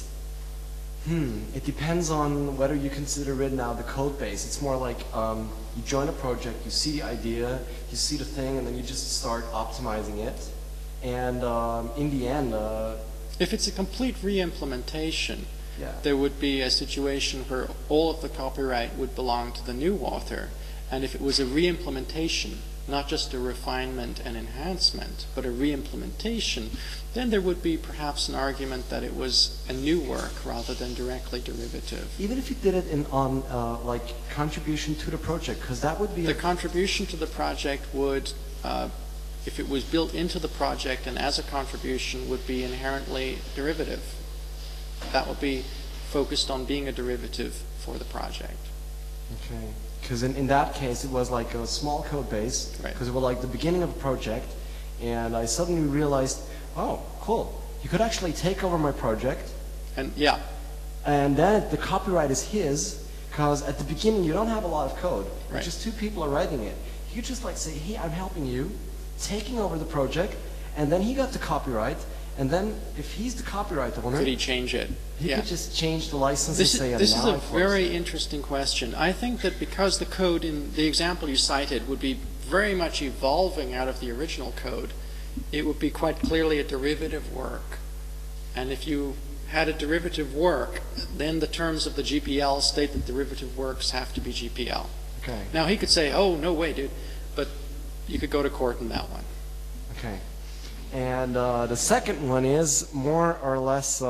it depends on whether you consider written out the code base. It's more like you join a project, you see the idea, you see the thing, and then you just start optimizing it. And in the end, If it's a complete re-implementation, yeah. there would be a situation where all of the copyright would belong to the new author. And if it was a re-implementation, not just a refinement and enhancement, but a re-implementation, then there would be perhaps an argument that it was a new work rather than directly derivative. Even if you did it on like contribution to the project, because that would be The contribution to the project would, if it was built into the project and as a contribution, would be inherently derivative. That would be focused on being a derivative for the project. okay. Because in that case, it was like a small code base, Right. because it was like the beginning of a project, and I suddenly realized, oh, cool, you could actually take over my project, And yeah, and then the copyright is his, because at the beginning you don't have a lot of code, Right. just two people are writing it. You could just like say, hey, I'm helping you, taking over the project, and then he got the copyright, and then if he's the copyright owner, could he change it? he Yeah. could just change the license This and say, is now a I force very it." interesting question. I think that because the code in the example you cited would be very much evolving out of the original code, it would be quite clearly a derivative work. And if you had a derivative work, then the terms of the GPL state that derivative works have to be GPL. Okay, Now he could say, oh, no way, dude, but you could go to court in that one. okay. And the second one is more or less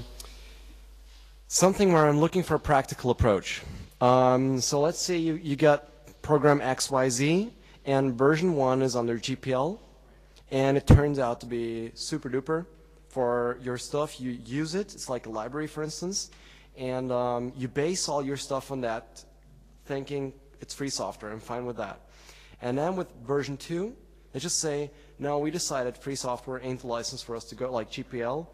something where I'm looking for a practical approach. So let's say you got program XYZ, and version 1 is under GPL, and it turns out to be super duper for your stuff. You use it, it's like a library, for instance, and you base all your stuff on that, thinking it's free software. I'm fine with that. And then with version 2, they just say, no, we decided free software ain't the license for us to go, like GPL,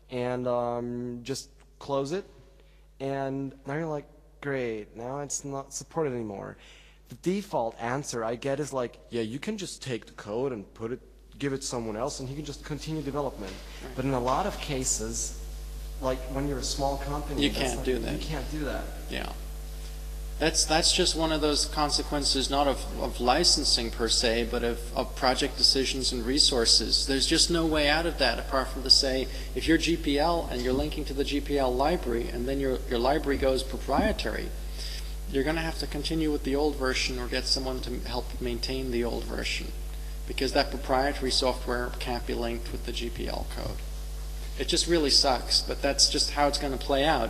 and just close it. And now you're like, great, now it's not supported anymore. The default answer I get is like, yeah, you can just take the code and give it to someone else, and he can just continue development. But in a lot of cases, like when you're a small company, You that's can't not- do that. You can't do that. Yeah. That's just one of those consequences, not of licensing per se, but of project decisions and resources. There's just no way out of that apart from to say, if you're GPL and you're linking to the GPL library and then your library goes proprietary, you're going to have to continue with the old version or get someone to help maintain the old version, because that proprietary software can't be linked with the GPL code. It just really sucks, but that's just how it's going to play out.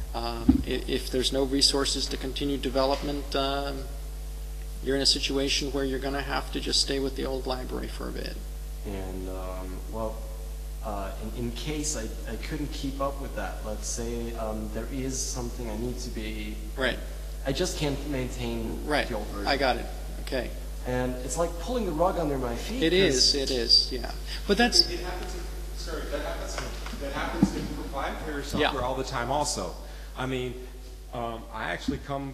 If there's no resources to continue development, you're in a situation where you're going to have to just stay with the old library for a bit. And, well, in case I couldn't keep up with that, let's say there is something I need to be, Right, I just can't maintain right. the old version. I got it. Okay. And it's like pulling the rug under my feet. It 'cause- is, yeah. But that's, It happens that happens in proprietary software all the time also. I mean, I actually come,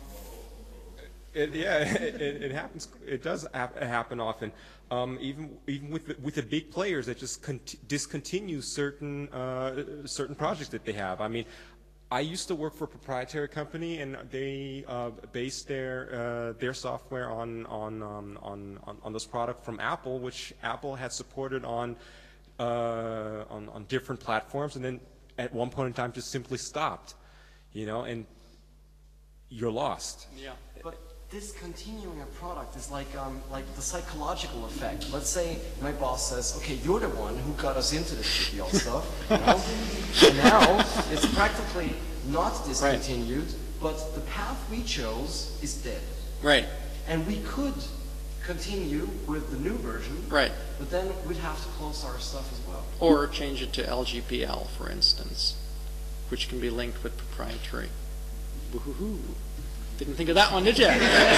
it happens, it does happen often. Even with the big players that just discontinue certain projects that they have. I mean, I used to work for a proprietary company, and they based their software on this product from Apple, which Apple had supported on on different platforms, and then at one point in time just simply stopped, and you're lost. Yeah. But discontinuing a product is like the psychological effect. Let's say my boss says, "Okay, you're the one who got us into this GPL stuff." And now it's practically not discontinued, but the path we chose is dead. Right. And we could continue with the new version, Right. but then we'd have to close our stuff as well. Or change it to LGPL, for instance, which can be linked with proprietary. Woohoo! Didn't think of that one, did you?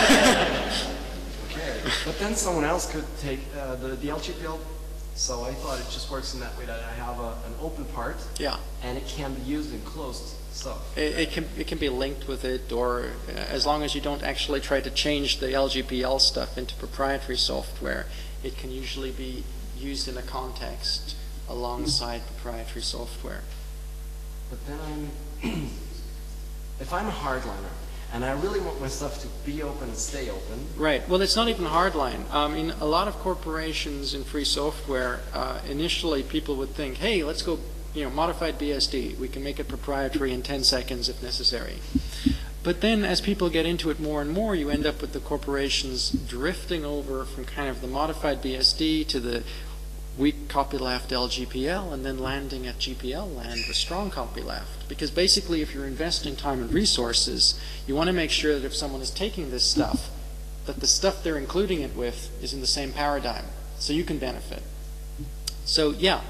Okay. But then someone else could take the LGPL. So I thought it just works in that way that I have an open part, Yeah. and it can be used in closed stuff. It can be linked with it, or as long as you don't actually try to change the LGPL stuff into proprietary software, it can usually be used in a context alongside proprietary software. But then if I'm a hardliner, and I really want my stuff to be open and stay open. Right. Well, it's not even hardline. In a lot of corporations in free software, initially people would think, hey, let's go, modified BSD. We can make it proprietary in 10 seconds if necessary. But then as people get into it more and more, you end up with the corporations drifting over from kind of the modified BSD to the weak copyleft LGPL, and then landing at GPL land with strong copyleft. Because basically, if you're investing time and resources, you want to make sure that if someone is taking this stuff, that the stuff they're including it with is in the same paradigm, so you can benefit. So yeah,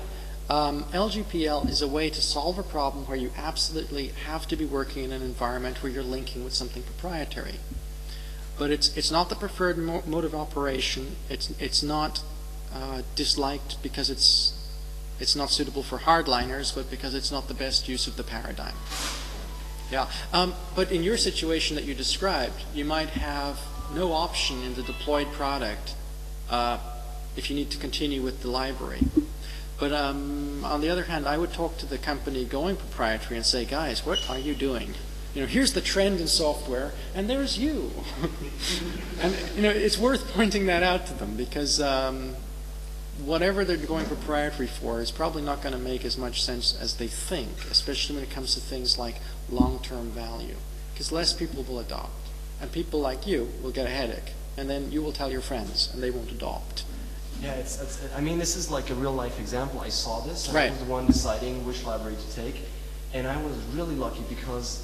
LGPL is a way to solve a problem where you absolutely have to be working in an environment where you're linking with something proprietary. But it's not the preferred mode of operation. It's not disliked because it's not suitable for hardliners, but because it's not the best use of the paradigm. Yeah, but in your situation that you described, you might have no option in the deployed product if you need to continue with the library. But on the other hand, I would talk to the company going proprietary and say, guys, what are you doing? Here's the trend in software, and there's you. And it's worth pointing that out to them, because whatever they're going proprietary for is probably not going to make as much sense as they think, especially when it comes to things like long-term value, because less people will adopt, and people like you will get a headache, and then you will tell your friends, and they won't adopt. Yeah, I mean, this is like a real-life example. I saw this, and Right. I was the one deciding which library to take, and I was really lucky because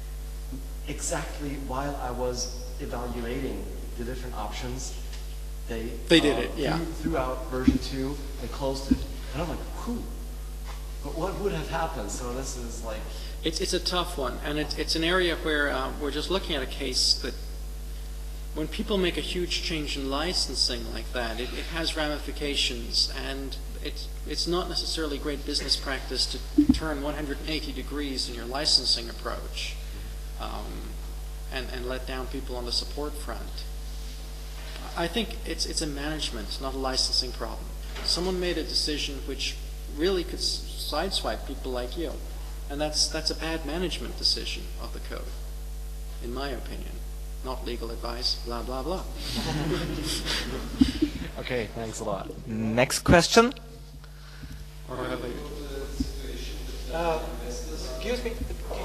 exactly while I was evaluating the different options, they did it, yeah. Threw out version 2 and closed it. And I'm like, whew. But what would have happened? So this is like... It's a tough one, and it's an area where we're just looking at a case that when people make a huge change in licensing like that, it has ramifications, and it's not necessarily great business practice to turn 180 degrees in your licensing approach and let down people on the support front. I think it's a management, not a licensing problem. Someone made a decision which really could sideswipe people like you, and that's a bad management decision of the code, in my opinion. Not legal advice, blah, blah, blah. Okay, thanks a lot. Next question. Or have I... Excuse me.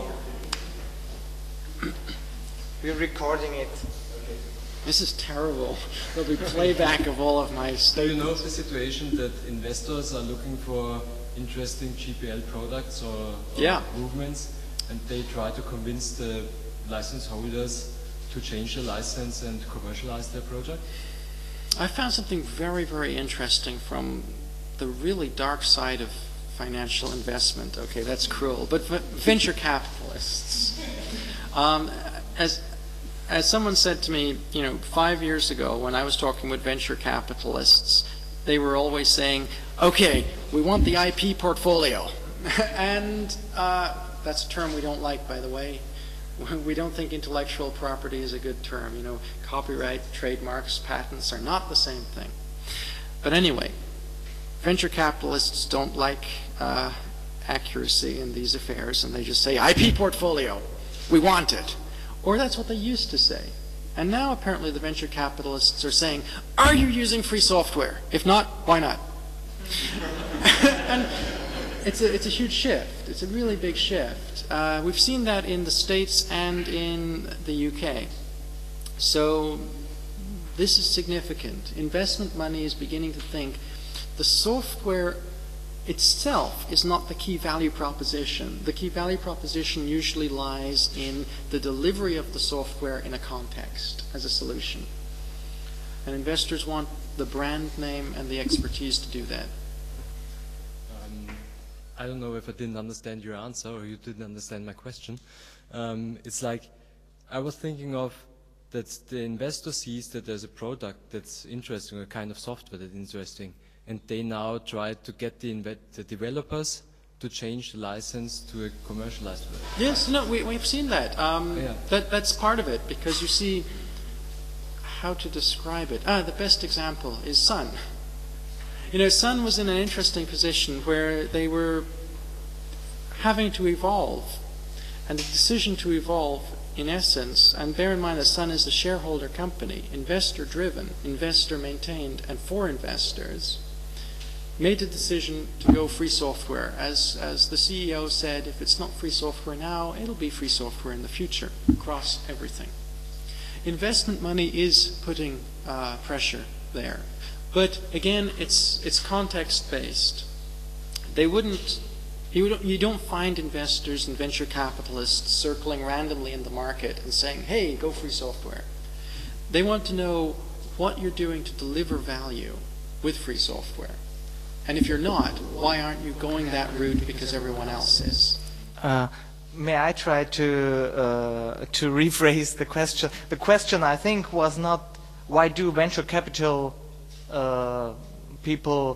We're recording it. This is terrible. There'll be playback of all of my Do you statements. know of the situation that investors are looking for interesting GPL products or Yeah. movements, and they try to convince the license holders to change the license and commercialize their project? I found something very, very interesting from the really dark side of financial investment. Okay, that's cruel, but venture capitalists. As someone said to me, 5 years ago when I was talking with venture capitalists, they were always saying, okay, we want the IP portfolio. And that's a term we don't like, by the way. We don't think intellectual property is a good term. Copyright, trademarks, patents are not the same thing. But anyway, venture capitalists don't like accuracy in these affairs, and they just say, IP portfolio, we want it. Or that's what they used to say. And now apparently the venture capitalists are saying, are you using free software? If not, why not? And it's a huge shift. It's a really big shift. We've seen that in the States and in the UK. So this is significant. Investment money is beginning to think the software itself is not the key value proposition. The key value proposition usually lies in the delivery of the software in a context as a solution. And investors want the brand name and the expertise to do that. I don't know if I didn't understand your answer or you didn't understand my question. It's like I was thinking of that the investor sees that there's a product that's interesting, a kind of software that's interesting, and they now try to get the developers to change the license to a commercialized version. Yes, no, we've seen that. That's part of it, because you see how to describe it. The best example is Sun. You know, Sun was in an interesting position where they were having to evolve, and the decision to evolve, in essence, and bear in mind that Sun is a shareholder company, investor-driven, investor-maintained, and for investors, made the decision to go free software. As the CEO said, if it's not free software now, it'll be free software in the future, across everything. Investment money is putting pressure there. But again, it's context-based. They wouldn't, you don't find investors and venture capitalists circling randomly in the market and saying, hey, go free software. They want to know what you're doing to deliver value with free software. And if you're not, why aren't you going that route because everyone else is? May I try to rephrase the question? The question, I think, was not why do venture capital people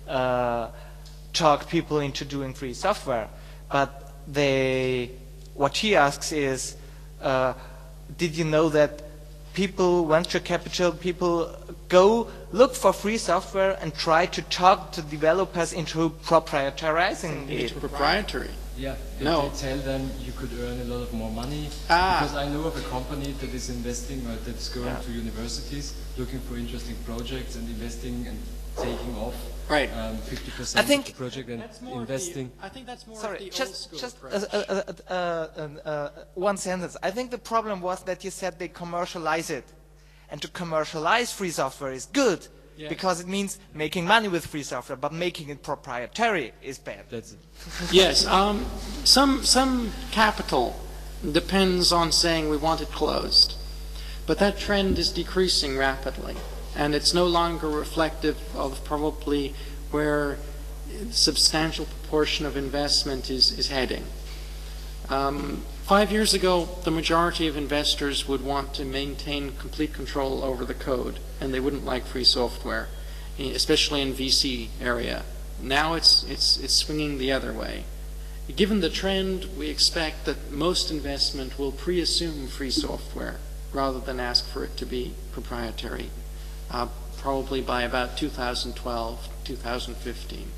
talk people into doing free software, but what he asks is, did you know that venture capital people go look for free software and try to talk to developers into proprietarizing it? It's proprietary. Yeah, No. they tell them you could earn a lot of more money. Because I know of a company that is investing or that's going to universities looking for interesting projects and investing and taking off 50% of the project and investing. I think that's more Sorry, of the old school just approach. one sentence. I think the problem was that you said they commercialize it. And to commercialize free software is good, because it means making money with free software, but making it proprietary is bad. That's it. Yes, some capital depends on saying we want it closed. But that trend is decreasing rapidly, and it's no longer reflective of probably where a substantial proportion of investment is heading. 5 years ago, the majority of investors would want to maintain complete control over the code, and they wouldn't like free software, especially in VC area. Now it's swinging the other way. Given the trend, we expect that most investment will pre-assume free software rather than ask for it to be proprietary, probably by about 2012, 2015.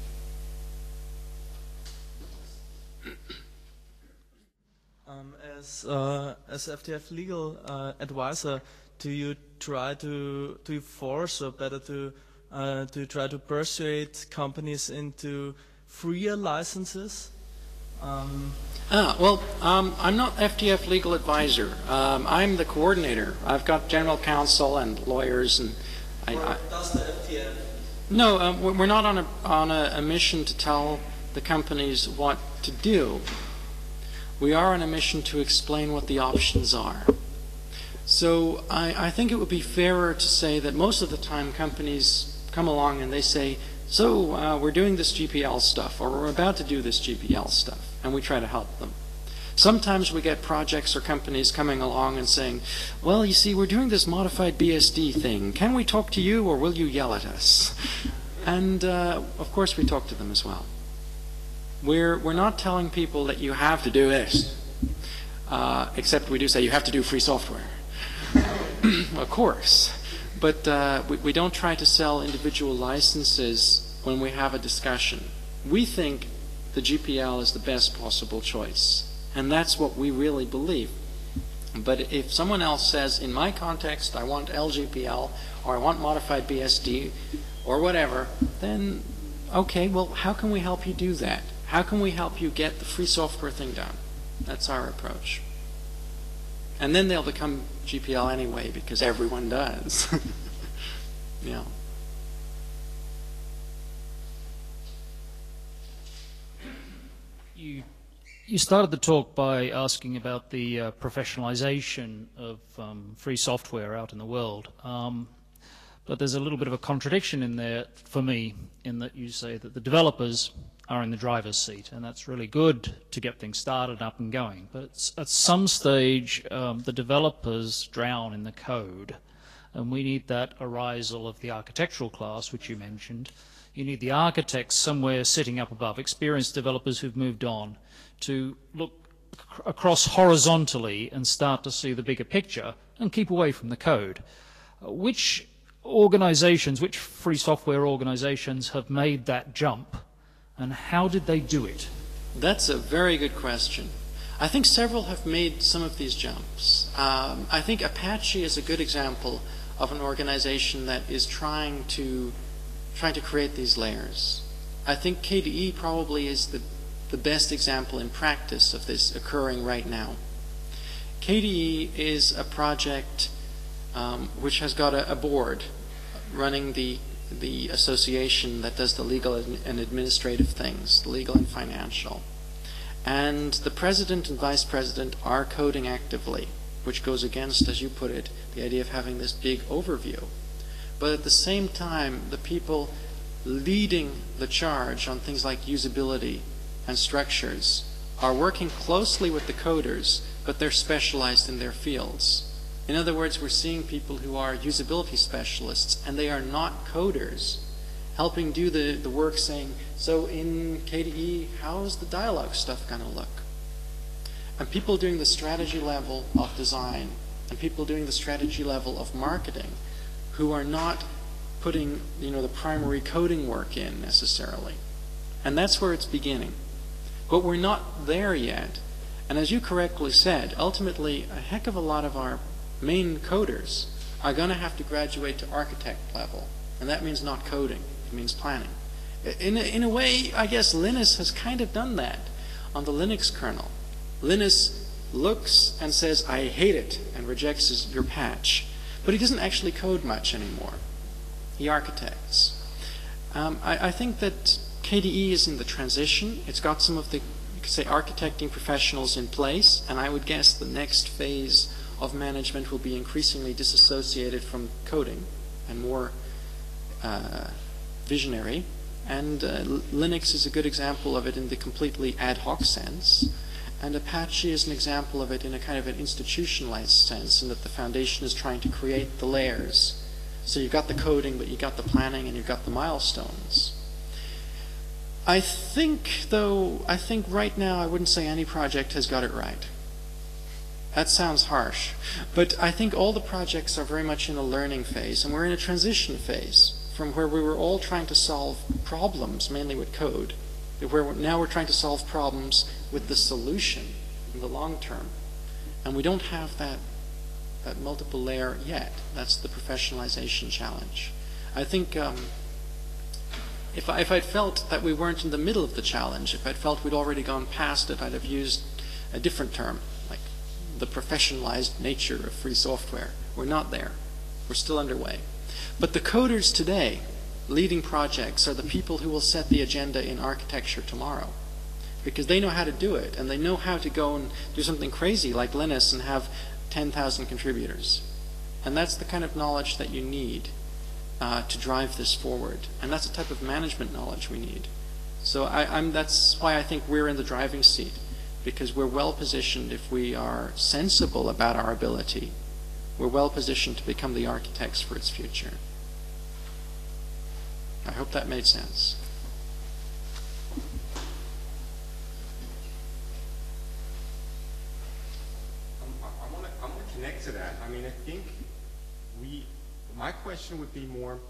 As FTF legal advisor, do you try to force, or better to try to persuade companies into freer licenses? I'm not FTF legal advisor. I'm the coordinator. I've got general counsel and lawyers, and Does the FTF? No, we're not on a mission to tell the companies what to do. We are on a mission to explain what the options are. So I think it would be fairer to say that most of the time companies come along and they say, so we're doing this GPL stuff, or we're about to do this GPL stuff, and we try to help them. Sometimes we get projects or companies coming along and saying, well, you see, we're doing this modified BSD thing. Can we talk to you, or will you yell at us? And of course we talk to them as well. We're not telling people that you have to do this, except we do say you have to do free software. Of course. But we don't try to sell individual licenses when we have a discussion. We think the GPL is the best possible choice, and that's what we really believe. But if someone else says, in my context, I want LGPL, or I want modified BSD, or whatever, then Okay, well, how can we help you do that? How can we help you get the free software thing done? That's our approach. And then they'll become GPL anyway, because everyone does. Yeah. You started the talk by asking about the professionalization of free software out in the world. But there's a little bit of a contradiction in there for me, in that you say that the developers are in the driver's seat, and that's really good to get things started up and going. But at some stage, the developers drown in the code, and we need that arisal of the architectural class, which you mentioned. You need the architects somewhere sitting up above, experienced developers who've moved on, to look across horizontally and start to see the bigger picture and keep away from the code. Which organizations, which free software organizations have made that jump, and how did they do it? That's a very good question. I think several have made some of these jumps. I think Apache is a good example of an organization that is trying to create these layers. I think KDE probably is the best example in practice of this occurring right now. KDE is a project which has got a board running the association that does the legal and administrative things, the legal and financial. And the president and vice president are coding actively, which goes against, as you put it, the idea of having this big overview. But at the same time, the people leading the charge on things like usability and structures are working closely with the coders, but they're specialized in their fields. In other words, we're seeing people who are usability specialists, and they are not coders, helping do the work, saying, so in KDE, how's the dialogue stuff going to look? And people doing the strategy level of design, and people doing the strategy level of marketing, who are not putting, the primary coding work in necessarily. And that's where it's beginning. But we're not there yet. And as you correctly said, ultimately, a heck of a lot of our main coders are going to have to graduate to architect level. And that means not coding. It means planning. In a way, I guess Linus has kind of done that on the Linux kernel. Linus looks and says, I hate it, and rejects your patch. But he doesn't actually code much anymore. He architects. I think that KDE is in the transition. It's got some of the, you could say, architecting professionals in place, and I would guess the next phase of management will be increasingly disassociated from coding and more visionary. And Linux is a good example of it in the completely ad hoc sense. And Apache is an example of it in a kind of an institutionalized sense, in that the foundation is trying to create the layers. So you've got the coding, but you've got the planning, and you've got the milestones. I think right now I wouldn't say any project has got it right. That sounds harsh. But I think all the projects are very much in a learning phase, and we're in a transition phase from where we were all trying to solve problems, mainly with code, to where now we're trying to solve problems with the solution in the long term. And we don't have that multiple layer yet. That's the professionalization challenge. I think if I'd felt that we weren't in the middle of the challenge, if I'd felt we'd already gone past it, I'd have used a different term, like the professionalized nature of free software. We're not there. We're still underway. But the coders today, leading projects, are the people who will set the agenda in architecture tomorrow. Because they know how to do it, and they know how to go and do something crazy like Linus and have 10,000 contributors. And that's the kind of knowledge that you need to drive this forward. And that's the type of management knowledge we need. So that's why I think we're in the driving seat, because we're well positioned if we are sensible about our ability. We're well positioned to become the architects for its future. I hope that made sense. I want to connect to that. I mean, I think my question would be more,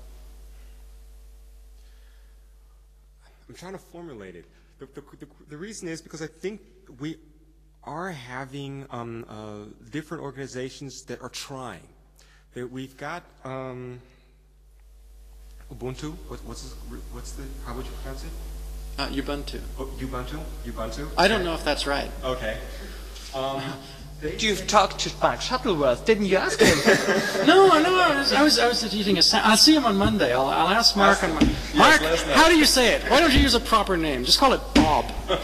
I'm trying to formulate it. The reason is because I think we are having different organizations that are trying. That we've got Ubuntu? What's the? How would you pronounce it? Ubuntu. Oh, Ubuntu? Ubuntu? I don't know if that's right. Okay. You've talked to Mark Shuttleworth, didn't you ask him? No, I was eating a I'll see him on Monday. I'll ask Mark on Monday. Mark, how do you say it? Why don't you use a proper name? Just call it Bob.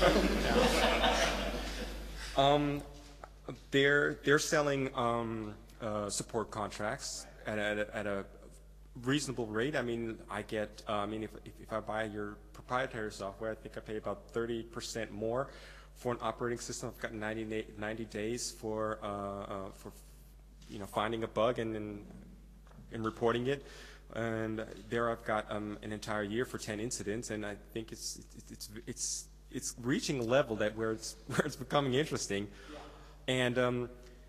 They're selling support contracts at a reasonable rate. I mean, I get. If I buy your proprietary software, I think I pay about 30% more for an operating system. I've got 90 days for finding a bug and reporting it. And there I've got an entire year for 10 incidents, and I think it's reaching a level where it's becoming interesting. And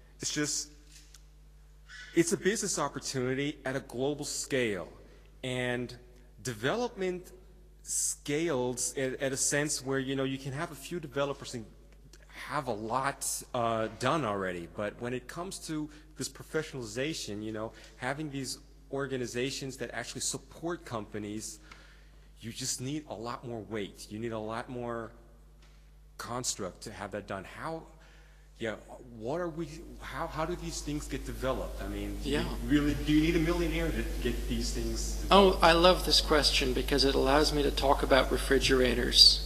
it's a business opportunity at a global scale, and development scales at a sense where you can have a few developers and have a lot done already. But when it comes to this professionalization, having these organizations that actually support companies, you just need a lot more weight. You need a lot more construct to have that done. How do these things get developed? I mean, do you need a millionaire to get these things developed? Oh, I love this question because it allows me to talk about refrigerators.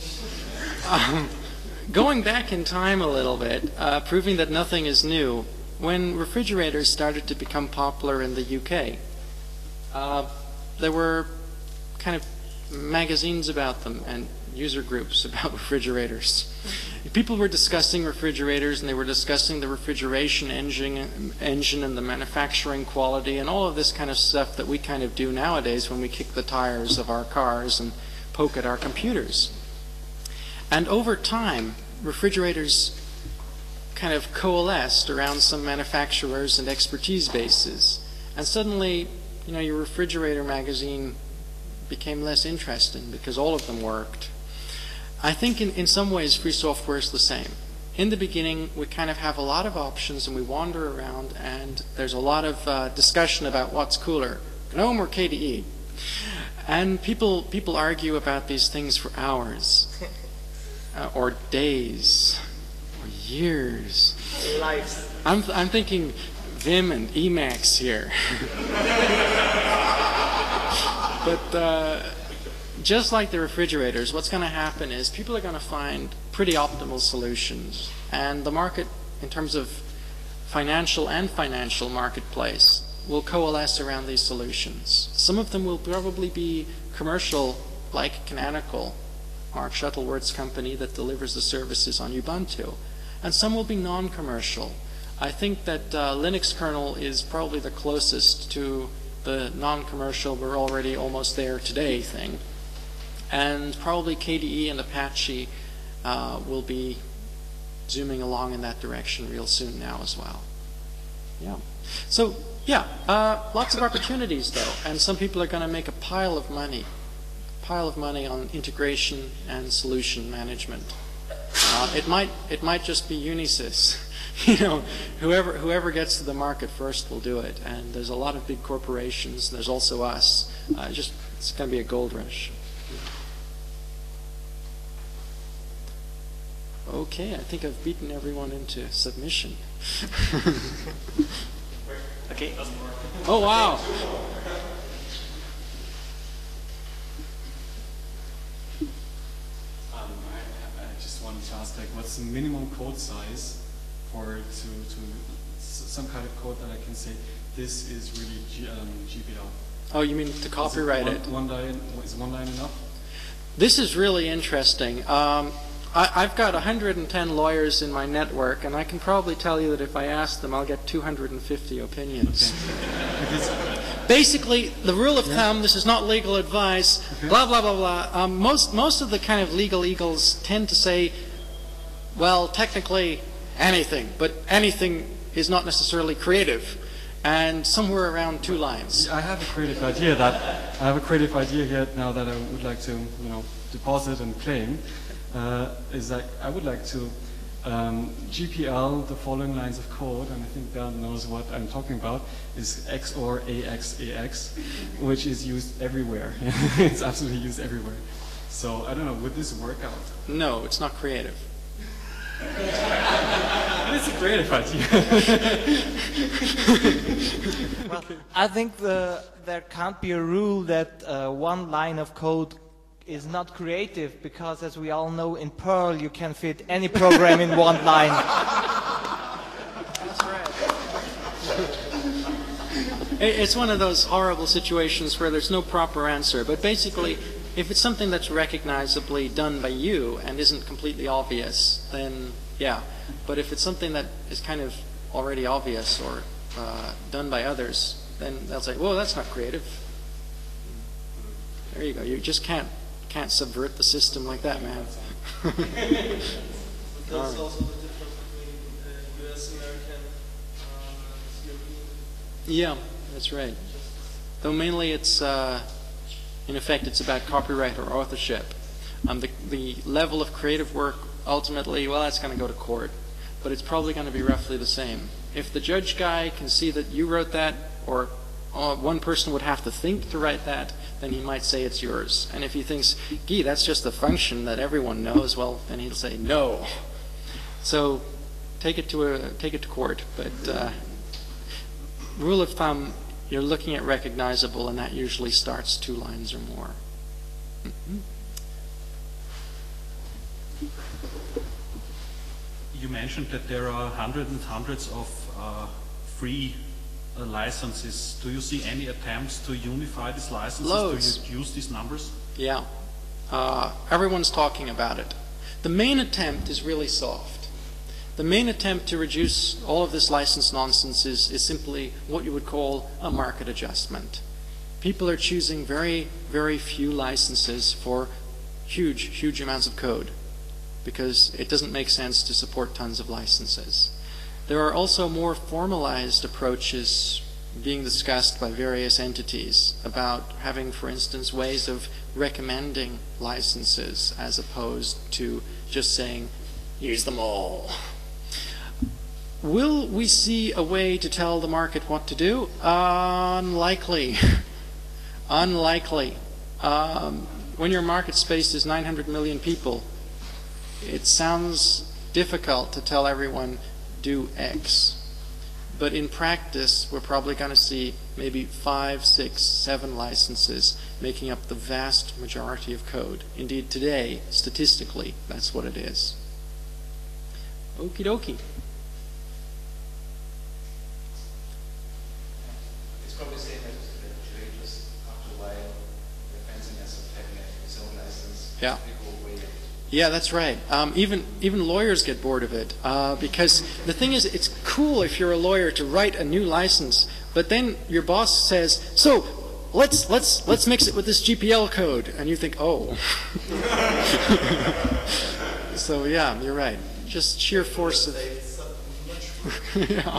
Going back in time a little bit, proving that nothing is new, when refrigerators started to become popular in the UK, there were kind of magazines about them and user groups about refrigerators. People were discussing refrigerators, and they were discussing the refrigeration engine and the manufacturing quality and all of this kind of stuff that we kind of do nowadays when we kick the tires of our cars and poke at our computers. And over time, refrigerators kind of coalesced around some manufacturers and expertise bases. And suddenly, your refrigerator magazine became less interesting because all of them worked. I think in some ways free software is the same. In the beginning, we kind of have a lot of options and we wander around, and there's a lot of discussion about what's cooler, GNOME or KDE. And people argue about these things for hours, or days, or years. Lives. I'm thinking Vim and Emacs here. But just like the refrigerators, what's going to happen is people are going to find pretty optimal solutions. And the market, in terms of financial marketplace, will coalesce around these solutions. Some of them will probably be commercial, like Canonical, Mark Shuttleworth's company that delivers the services on Ubuntu. And some will be non-commercial. I think that Linux kernel is probably the closest to the non-commercial, we're already almost there today thing. And probably KDE and Apache will be zooming along in that direction real soon now as well. Yeah. So, lots of opportunities though, and some people are going to make a pile of money on integration and solution management. It might just be Unisys. Whoever gets to the market first will do it. And there's a lot of big corporations. There's also us. It's going to be a gold rush. Okay, I think I've beaten everyone into submission. Okay. Oh, wow. I just wanted to ask, what's the minimum code size for some kind of code that I can say this is really GPL? Oh, you mean to copyright it? Is one line enough? This is really interesting. I've got 110 lawyers in my network, and I can probably tell you that if I ask them, I'll get 250 opinions. Okay. Basically, the rule of thumb, this is not legal advice, blah, blah, blah, blah. Most of the kind of legal eagles tend to say, well, technically anything, but anything is not necessarily creative. And somewhere around 2 lines. I have a creative idea here now that I would like to, deposit and claim. Is that I would like to GPL, the following lines of code, and I think Bernd knows what I'm talking about, is XOR AX, which is used everywhere. It's absolutely used everywhere. So I don't know, would this work out? No, it's not creative. It's a creative idea. Well, I think there can't be a rule that one line of code is not creative, because as we all know, in Perl you can fit any program in one line. That's right. It's one of those horrible situations where there's no proper answer, but basically, if it's something that's recognizably done by you and isn't completely obvious, then yeah. But if it's something that is kind of already obvious or done by others, then they'll say, "Whoa, that's not creative." There you go. You just can't subvert the system like that, man. That's also the difference between US, American, European. Yeah, that's right. Though mainly it's, in effect, it's about copyright or authorship. The level of creative work, ultimately, well, that's going to go to court. But it's probably going to be roughly the same. If the judge guy can see that you wrote that, or one person would have to think to write that, then he might say it's yours. And if he thinks, gee, that's just a function that everyone knows, well, then he'll say no. So take it to court. But rule of thumb, you're looking at recognizable, and that usually starts 2 lines or more. Mm-hmm. You mentioned that there are hundreds and hundreds of free licenses. Do you see any attempts to unify these licenses, Loads. to use these numbers? Yeah. Everyone's talking about it. The main attempt is really soft. The main attempt to reduce all of this license nonsense is simply what you would call a market adjustment. People are choosing very, very few licenses for huge, huge amounts of code, because it doesn't make sense to support tons of licenses. There are also more formalized approaches being discussed by various entities about having, for instance, ways of recommending licenses as opposed to just saying, use them all. Will we see a way to tell the market what to do? Unlikely. Unlikely. When your market space is 900 million people, it sounds difficult to tell everyone, do X. But in practice, we're probably going to see maybe 5, 6, 7 licenses making up the vast majority of code. Indeed, today, statistically, that's what it is. Okie dokie. It's probably safe that today, just after a while, the fanciness of having its own license. Yeah. Away. Yeah, that's right. Even lawyers get bored of it because the thing is, it's cool if you're a lawyer to write a new license, but then your boss says, "So let's mix it with this GPL code," and you think, "Oh." So yeah, you're right. Just sheer force of. Yeah.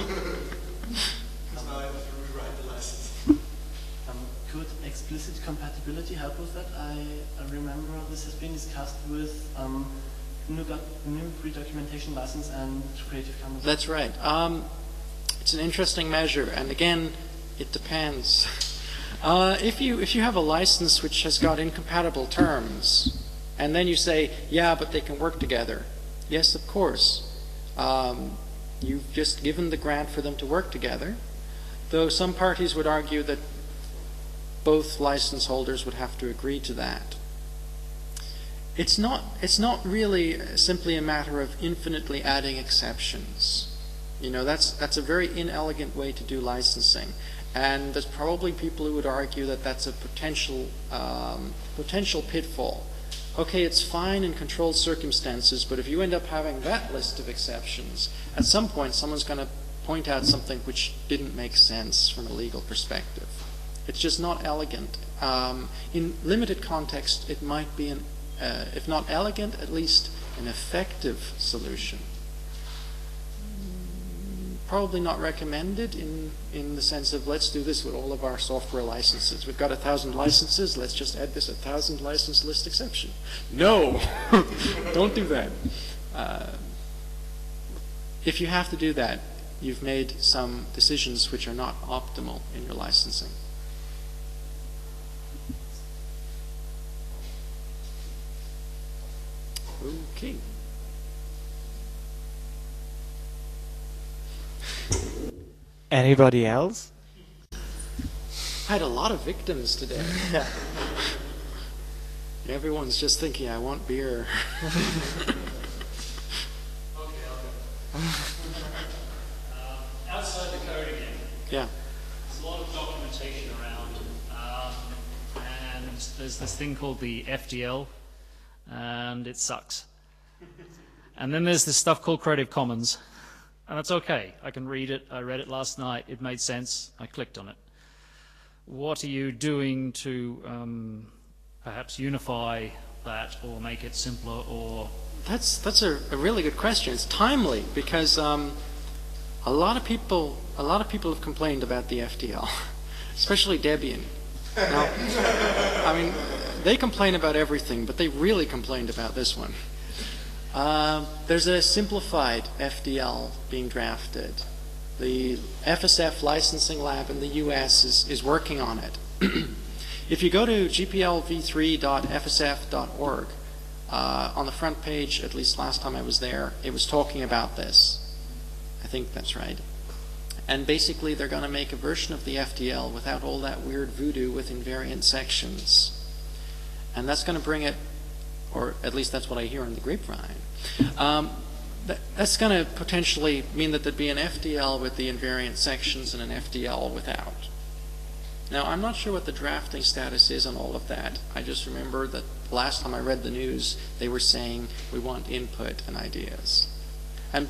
Could explicit compatibility help with that? I remember this has been discussed with GNU free documentation license and Creative Commons. That's right. It's an interesting measure, and again, it depends. If you have a license which has got incompatible terms, and then you say, yeah, but they can work together. Yes, of course. You've just given the grant for them to work together, though some parties would argue that both license holders would have to agree to that. It's not really simply a matter of infinitely adding exceptions. You know, that's a very inelegant way to do licensing, and there's probably people who would argue that that's a potential pitfall. Okay, it's fine in controlled circumstances, but if you end up having that list of exceptions, at some point someone's going to point out something which didn't make sense from a legal perspective. It's just not elegant. In limited context, it might be if not elegant, at least an effective solution. Probably not recommended in the sense of, let's do this with all of our software licenses. We've got 1,000 licenses, let's just add this 1,000 license list exception. No! Don't do that. if you have to do that, you've made some decisions which are not optimal in your licensing. Okay. Anybody else? I had a lot of victims today. Everyone's just thinking, I want beer. Outside the code again. Yeah. There's a lot of documentation around, and there's this thing called the FDL, and it sucks. And then there's this stuff called Creative Commons, and that's okay. I can read it. I read it last night. It made sense. I clicked on it. What are you doing to perhaps unify that or make it simpler? Or That's a really good question. It's timely because a lot of people have complained about the FDL, especially Debian. Now, I mean, they complain about everything, but they really complained about this one. There's a simplified FDL being drafted. The FSF licensing lab in the US is working on it. If you go to gplv3.fsf.org, on the front page, at least last time I was there, it was talking about this. I think that's right. And basically they're going to make a version of the FDL without all that weird voodoo with invariant sections. And that's going to bring it, or at least that's what I hear in the grapevine. That's going to potentially mean that there'd be an FDL with the invariant sections and an FDL without. Now, I'm not sure what the drafting status is on all of that. I just remember that last time I read the news, they were saying we want input and ideas. And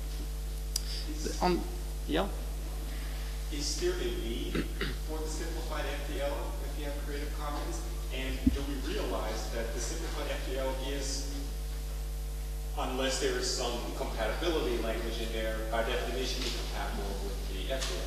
yeah? Is there a need for the simplified FDL if you have Creative Commons? And do we realize that the simplified FDL is, unless there is some compatibility language in there, by definition incompatible with the FDL?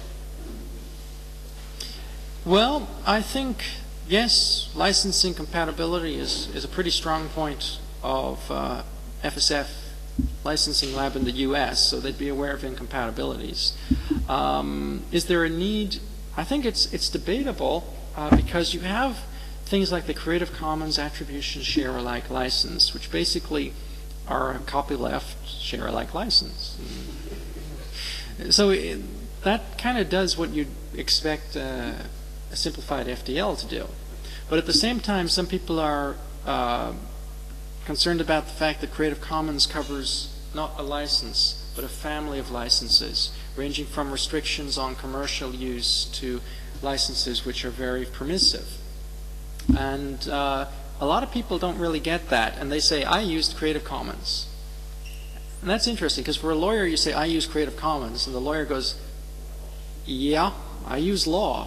Well, I think, yes, licensing compatibility is a pretty strong point of FSF licensing lab in the US, so they'd be aware of incompatibilities. Is there a need? I think it's debatable because you have things like the Creative Commons Attribution Share Alike license, which basically are a copyleft share alike license. So that kind of does what you'd expect a simplified FDL to do. But at the same time, some people are concerned about the fact that Creative Commons covers not a license, but a family of licenses, ranging from restrictions on commercial use to licenses which are very permissive. And a lot of people don't really get that, and they say, I used Creative Commons. And that's interesting, because for a lawyer, you say, I use Creative Commons, and the lawyer goes, yeah, I use law.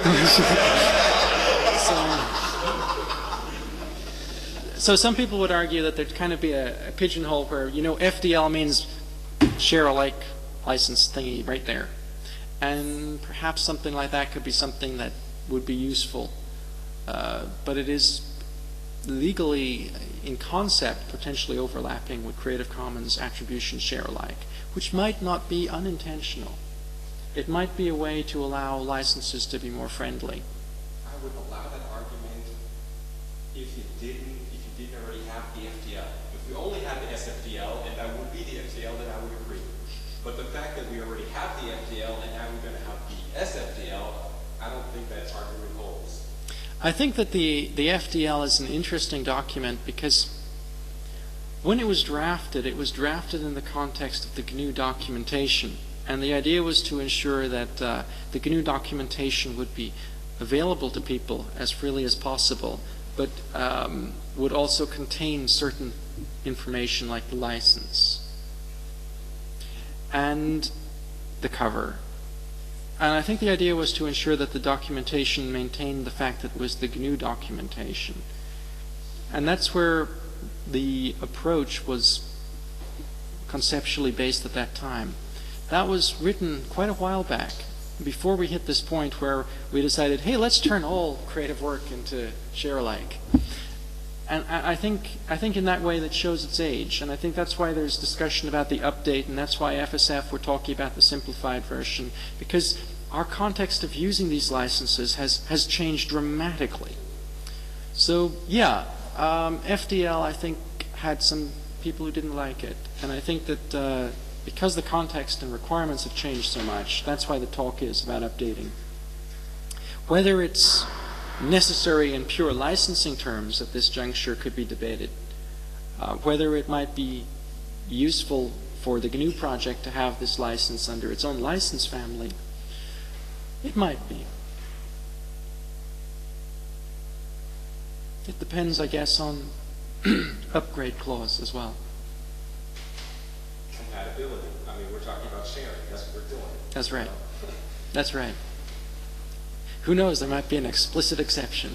So some people would argue that there'd kind of be a pigeonhole where, you know, FDL means share alike license thingy right there. And perhaps something like that could be something that would be useful. But it is legally, in concept, potentially overlapping with Creative Commons attribution share alike, which might not be unintentional. It might be a way to allow licenses to be more friendly. I would allow that argument if you didn't already have the FDL. If we only had the SFDL and that would be the FDL, then I would agree. But the fact that we already have the FDL and now we're going to have the SFDL, I don't think that argument holds. I think that the FDL is an interesting document because when it was drafted in the context of the GNU documentation. And the idea was to ensure that the GNU documentation would be available to people as freely as possible, but would also contain certain information like the license and the cover. And I think the idea was to ensure that the documentation maintained the fact that it was the GNU documentation. And that's where the approach was conceptually based at that time. That was written quite a while back, before we hit this point where we decided, hey, let's turn all creative work into share alike. And I think in that way that shows its age, and I think that's why there's discussion about the update, and that's why FSF we're talking about the simplified version, because our context of using these licenses has changed dramatically. So yeah, FDL I think had some people who didn't like it, and I think that because the context and requirements have changed so much, that's why the talk is about updating. Whether it's necessary in pure licensing terms at this juncture could be debated. Whether it might be useful for the GNU project to have this license under its own license family, it might be. It depends, I guess, on upgrade clause as well. Compatibility. I mean, we're talking about sharing. That's what we're doing. That's right. That's right. Who knows? There might be an explicit exception.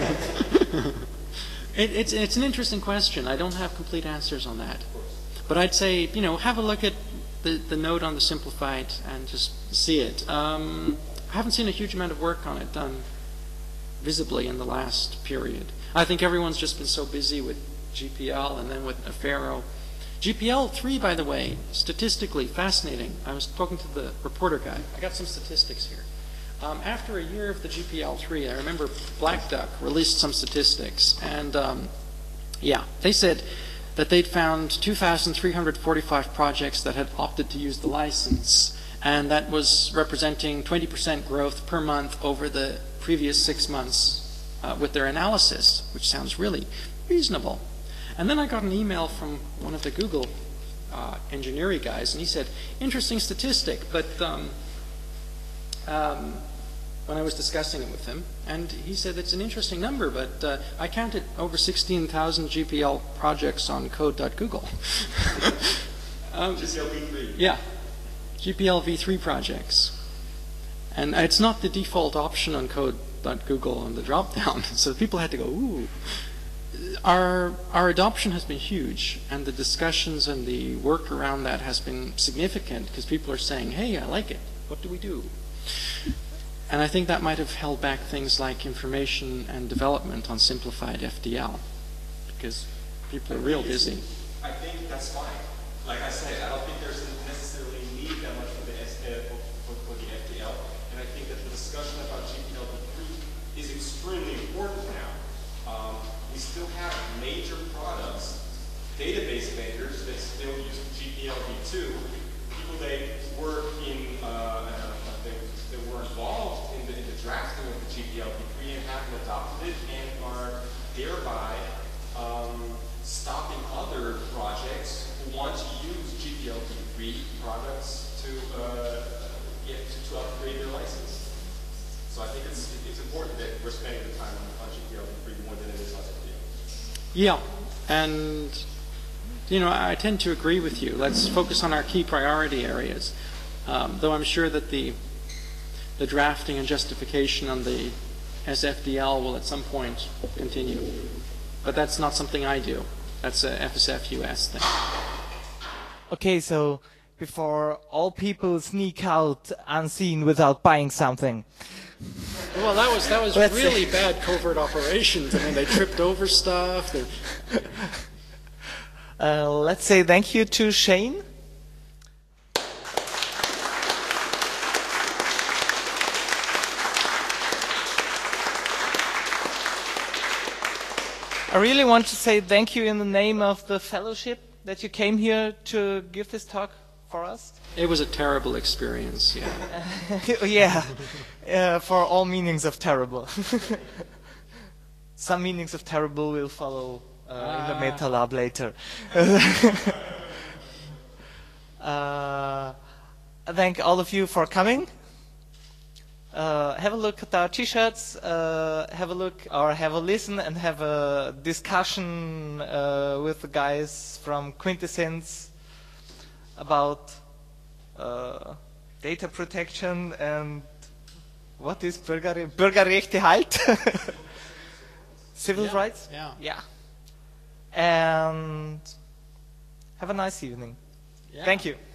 It's an interesting question. I don't have complete answers on that. But I'd say, have a look at the note on the simplified and just see it. I haven't seen a huge amount of work on it done visibly in the last period. I think everyone's just been so busy with GPL and then with Affero. GPL 3, by the way, statistically fascinating. I was talking to the reporter guy. I got some statistics here. After a year of the GPL 3, I remember Black Duck released some statistics, and they said that they'd found 2,345 projects that had opted to use the license, and that was representing 20% growth per month over the previous 6 months with their analysis, which sounds really reasonable. And then I got an email from one of the Google engineering guys, and he said, interesting statistic, but when I was discussing it with him, and he said it's an interesting number, but I counted over 16,000 GPL projects on code.google. GPL v3. Yeah, GPL v3 projects. And it's not the default option on code.google on the drop-down, so people had to go, ooh. Our adoption has been huge, and the discussions and the work around that has been significant, because people are saying, hey, I like it. What do we do? And I think that might have held back things like information and development on simplified FDL, because people are real busy. I think that's fine. Like I said, I don't think there's necessarily need that much for the FDL, and I think that the discussion about GPL v3 is extremely important now. We still have major products, database vendors that still use GPL v2, people that work in that were involved in the drafting of the GPL v3 and haven't adopted it, and are thereby stopping other projects who want to use GPL v3 products to upgrade their license. So I think it's important that we're spending the time on GPL v3 more than it is on FDL. Yeah, and I tend to agree with you. Let's focus on our key priority areas. Though I'm sure that the drafting and justification on the SFDL will at some point continue. But that's not something I do. That's a FSF US thing. Okay, so before all people sneak out unseen without buying something. Well, that was really bad covert operations. I mean, they tripped over stuff. Let's say thank you to Shane. I really want to say thank you in the name of the fellowship that you came here to give this talk for us. It was a terrible experience, yeah. Yeah, for all meanings of terrible. Some meanings of terrible will follow in the Meta Lab later. I thank all of you for coming. Have a look at our t-shirts, have a look or have a listen and have a discussion with the guys from Quintessence about data protection and what is Bürgerrechte halt? Civil rights? Yeah. Yeah. And have a nice evening. Yeah. Thank you.